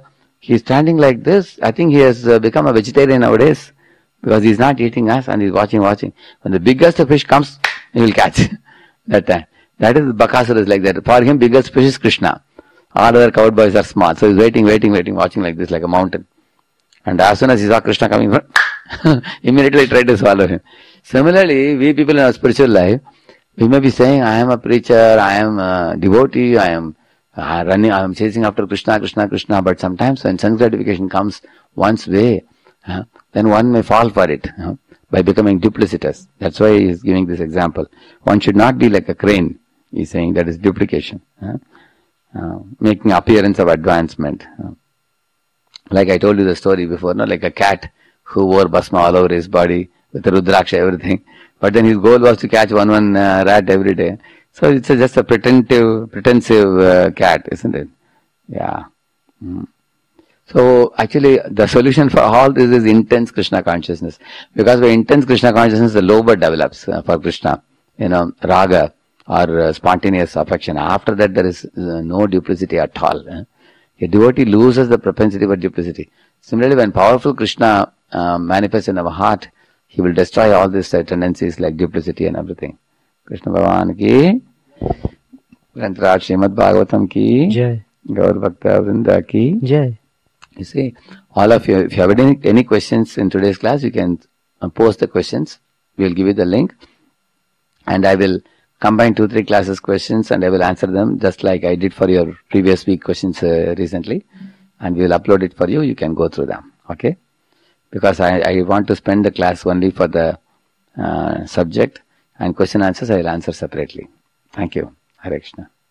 A: He's standing like this. I think he has uh, become a vegetarian nowadays because he's not eating us and he's watching, watching. When the biggest fish comes, he will catch that time. That is Bakasura is like that. For him, biggest fish is Krishna. All other cowboys boys are small. So he's waiting, waiting, waiting, watching like this, like a mountain. And as soon as he saw Krishna coming, immediately he tried to swallow him. Similarly, we people in our spiritual life, we may be saying, I am a preacher, I am a devotee, I am uh, running, I am chasing after Krishna, Krishna, Krishna. But sometimes when sense gratification comes one's way, uh, then one may fall for it uh, by becoming duplicitous. That's why he is giving this example. One should not be like a crane. He is saying that is duplication. Uh, uh, making appearance of advancement. Uh, like I told you the story before, no? Like a cat who wore bhasma all over his body with the rudraksha, everything. But then his goal was to catch one one uh, rat every day. So it's a, just a pretensive, pretensive uh, cat, isn't it? Yeah. Mm. So actually, the solution for all this is intense Krishna consciousness. Because by intense Krishna consciousness, the lobha develops uh, for Krishna. You know, raga or uh, spontaneous affection. After that, there is uh, no duplicity at all. Eh? A devotee loses the propensity for duplicity. Similarly, when powerful Krishna uh, manifests in our heart, he will destroy all these uh, tendencies like duplicity and everything. Krishna Bhagavan ki, Grantaraj Srimad Bhagavatam ki,
B: Jai.
A: Gaur Bhakta Vrinda ki.
B: Jai.
A: You see, all of you, if you have any, any questions in today's class, you can uh, post the questions. We will give you the link. And I will combine two, three classes questions and I will answer them just like I did for your previous week questions uh, recently. And we will upload it for you. You can go through them. Okay? Because I, I want to spend the class only for the uh, subject and question answers I will answer separately. Thank you. Hare Krishna.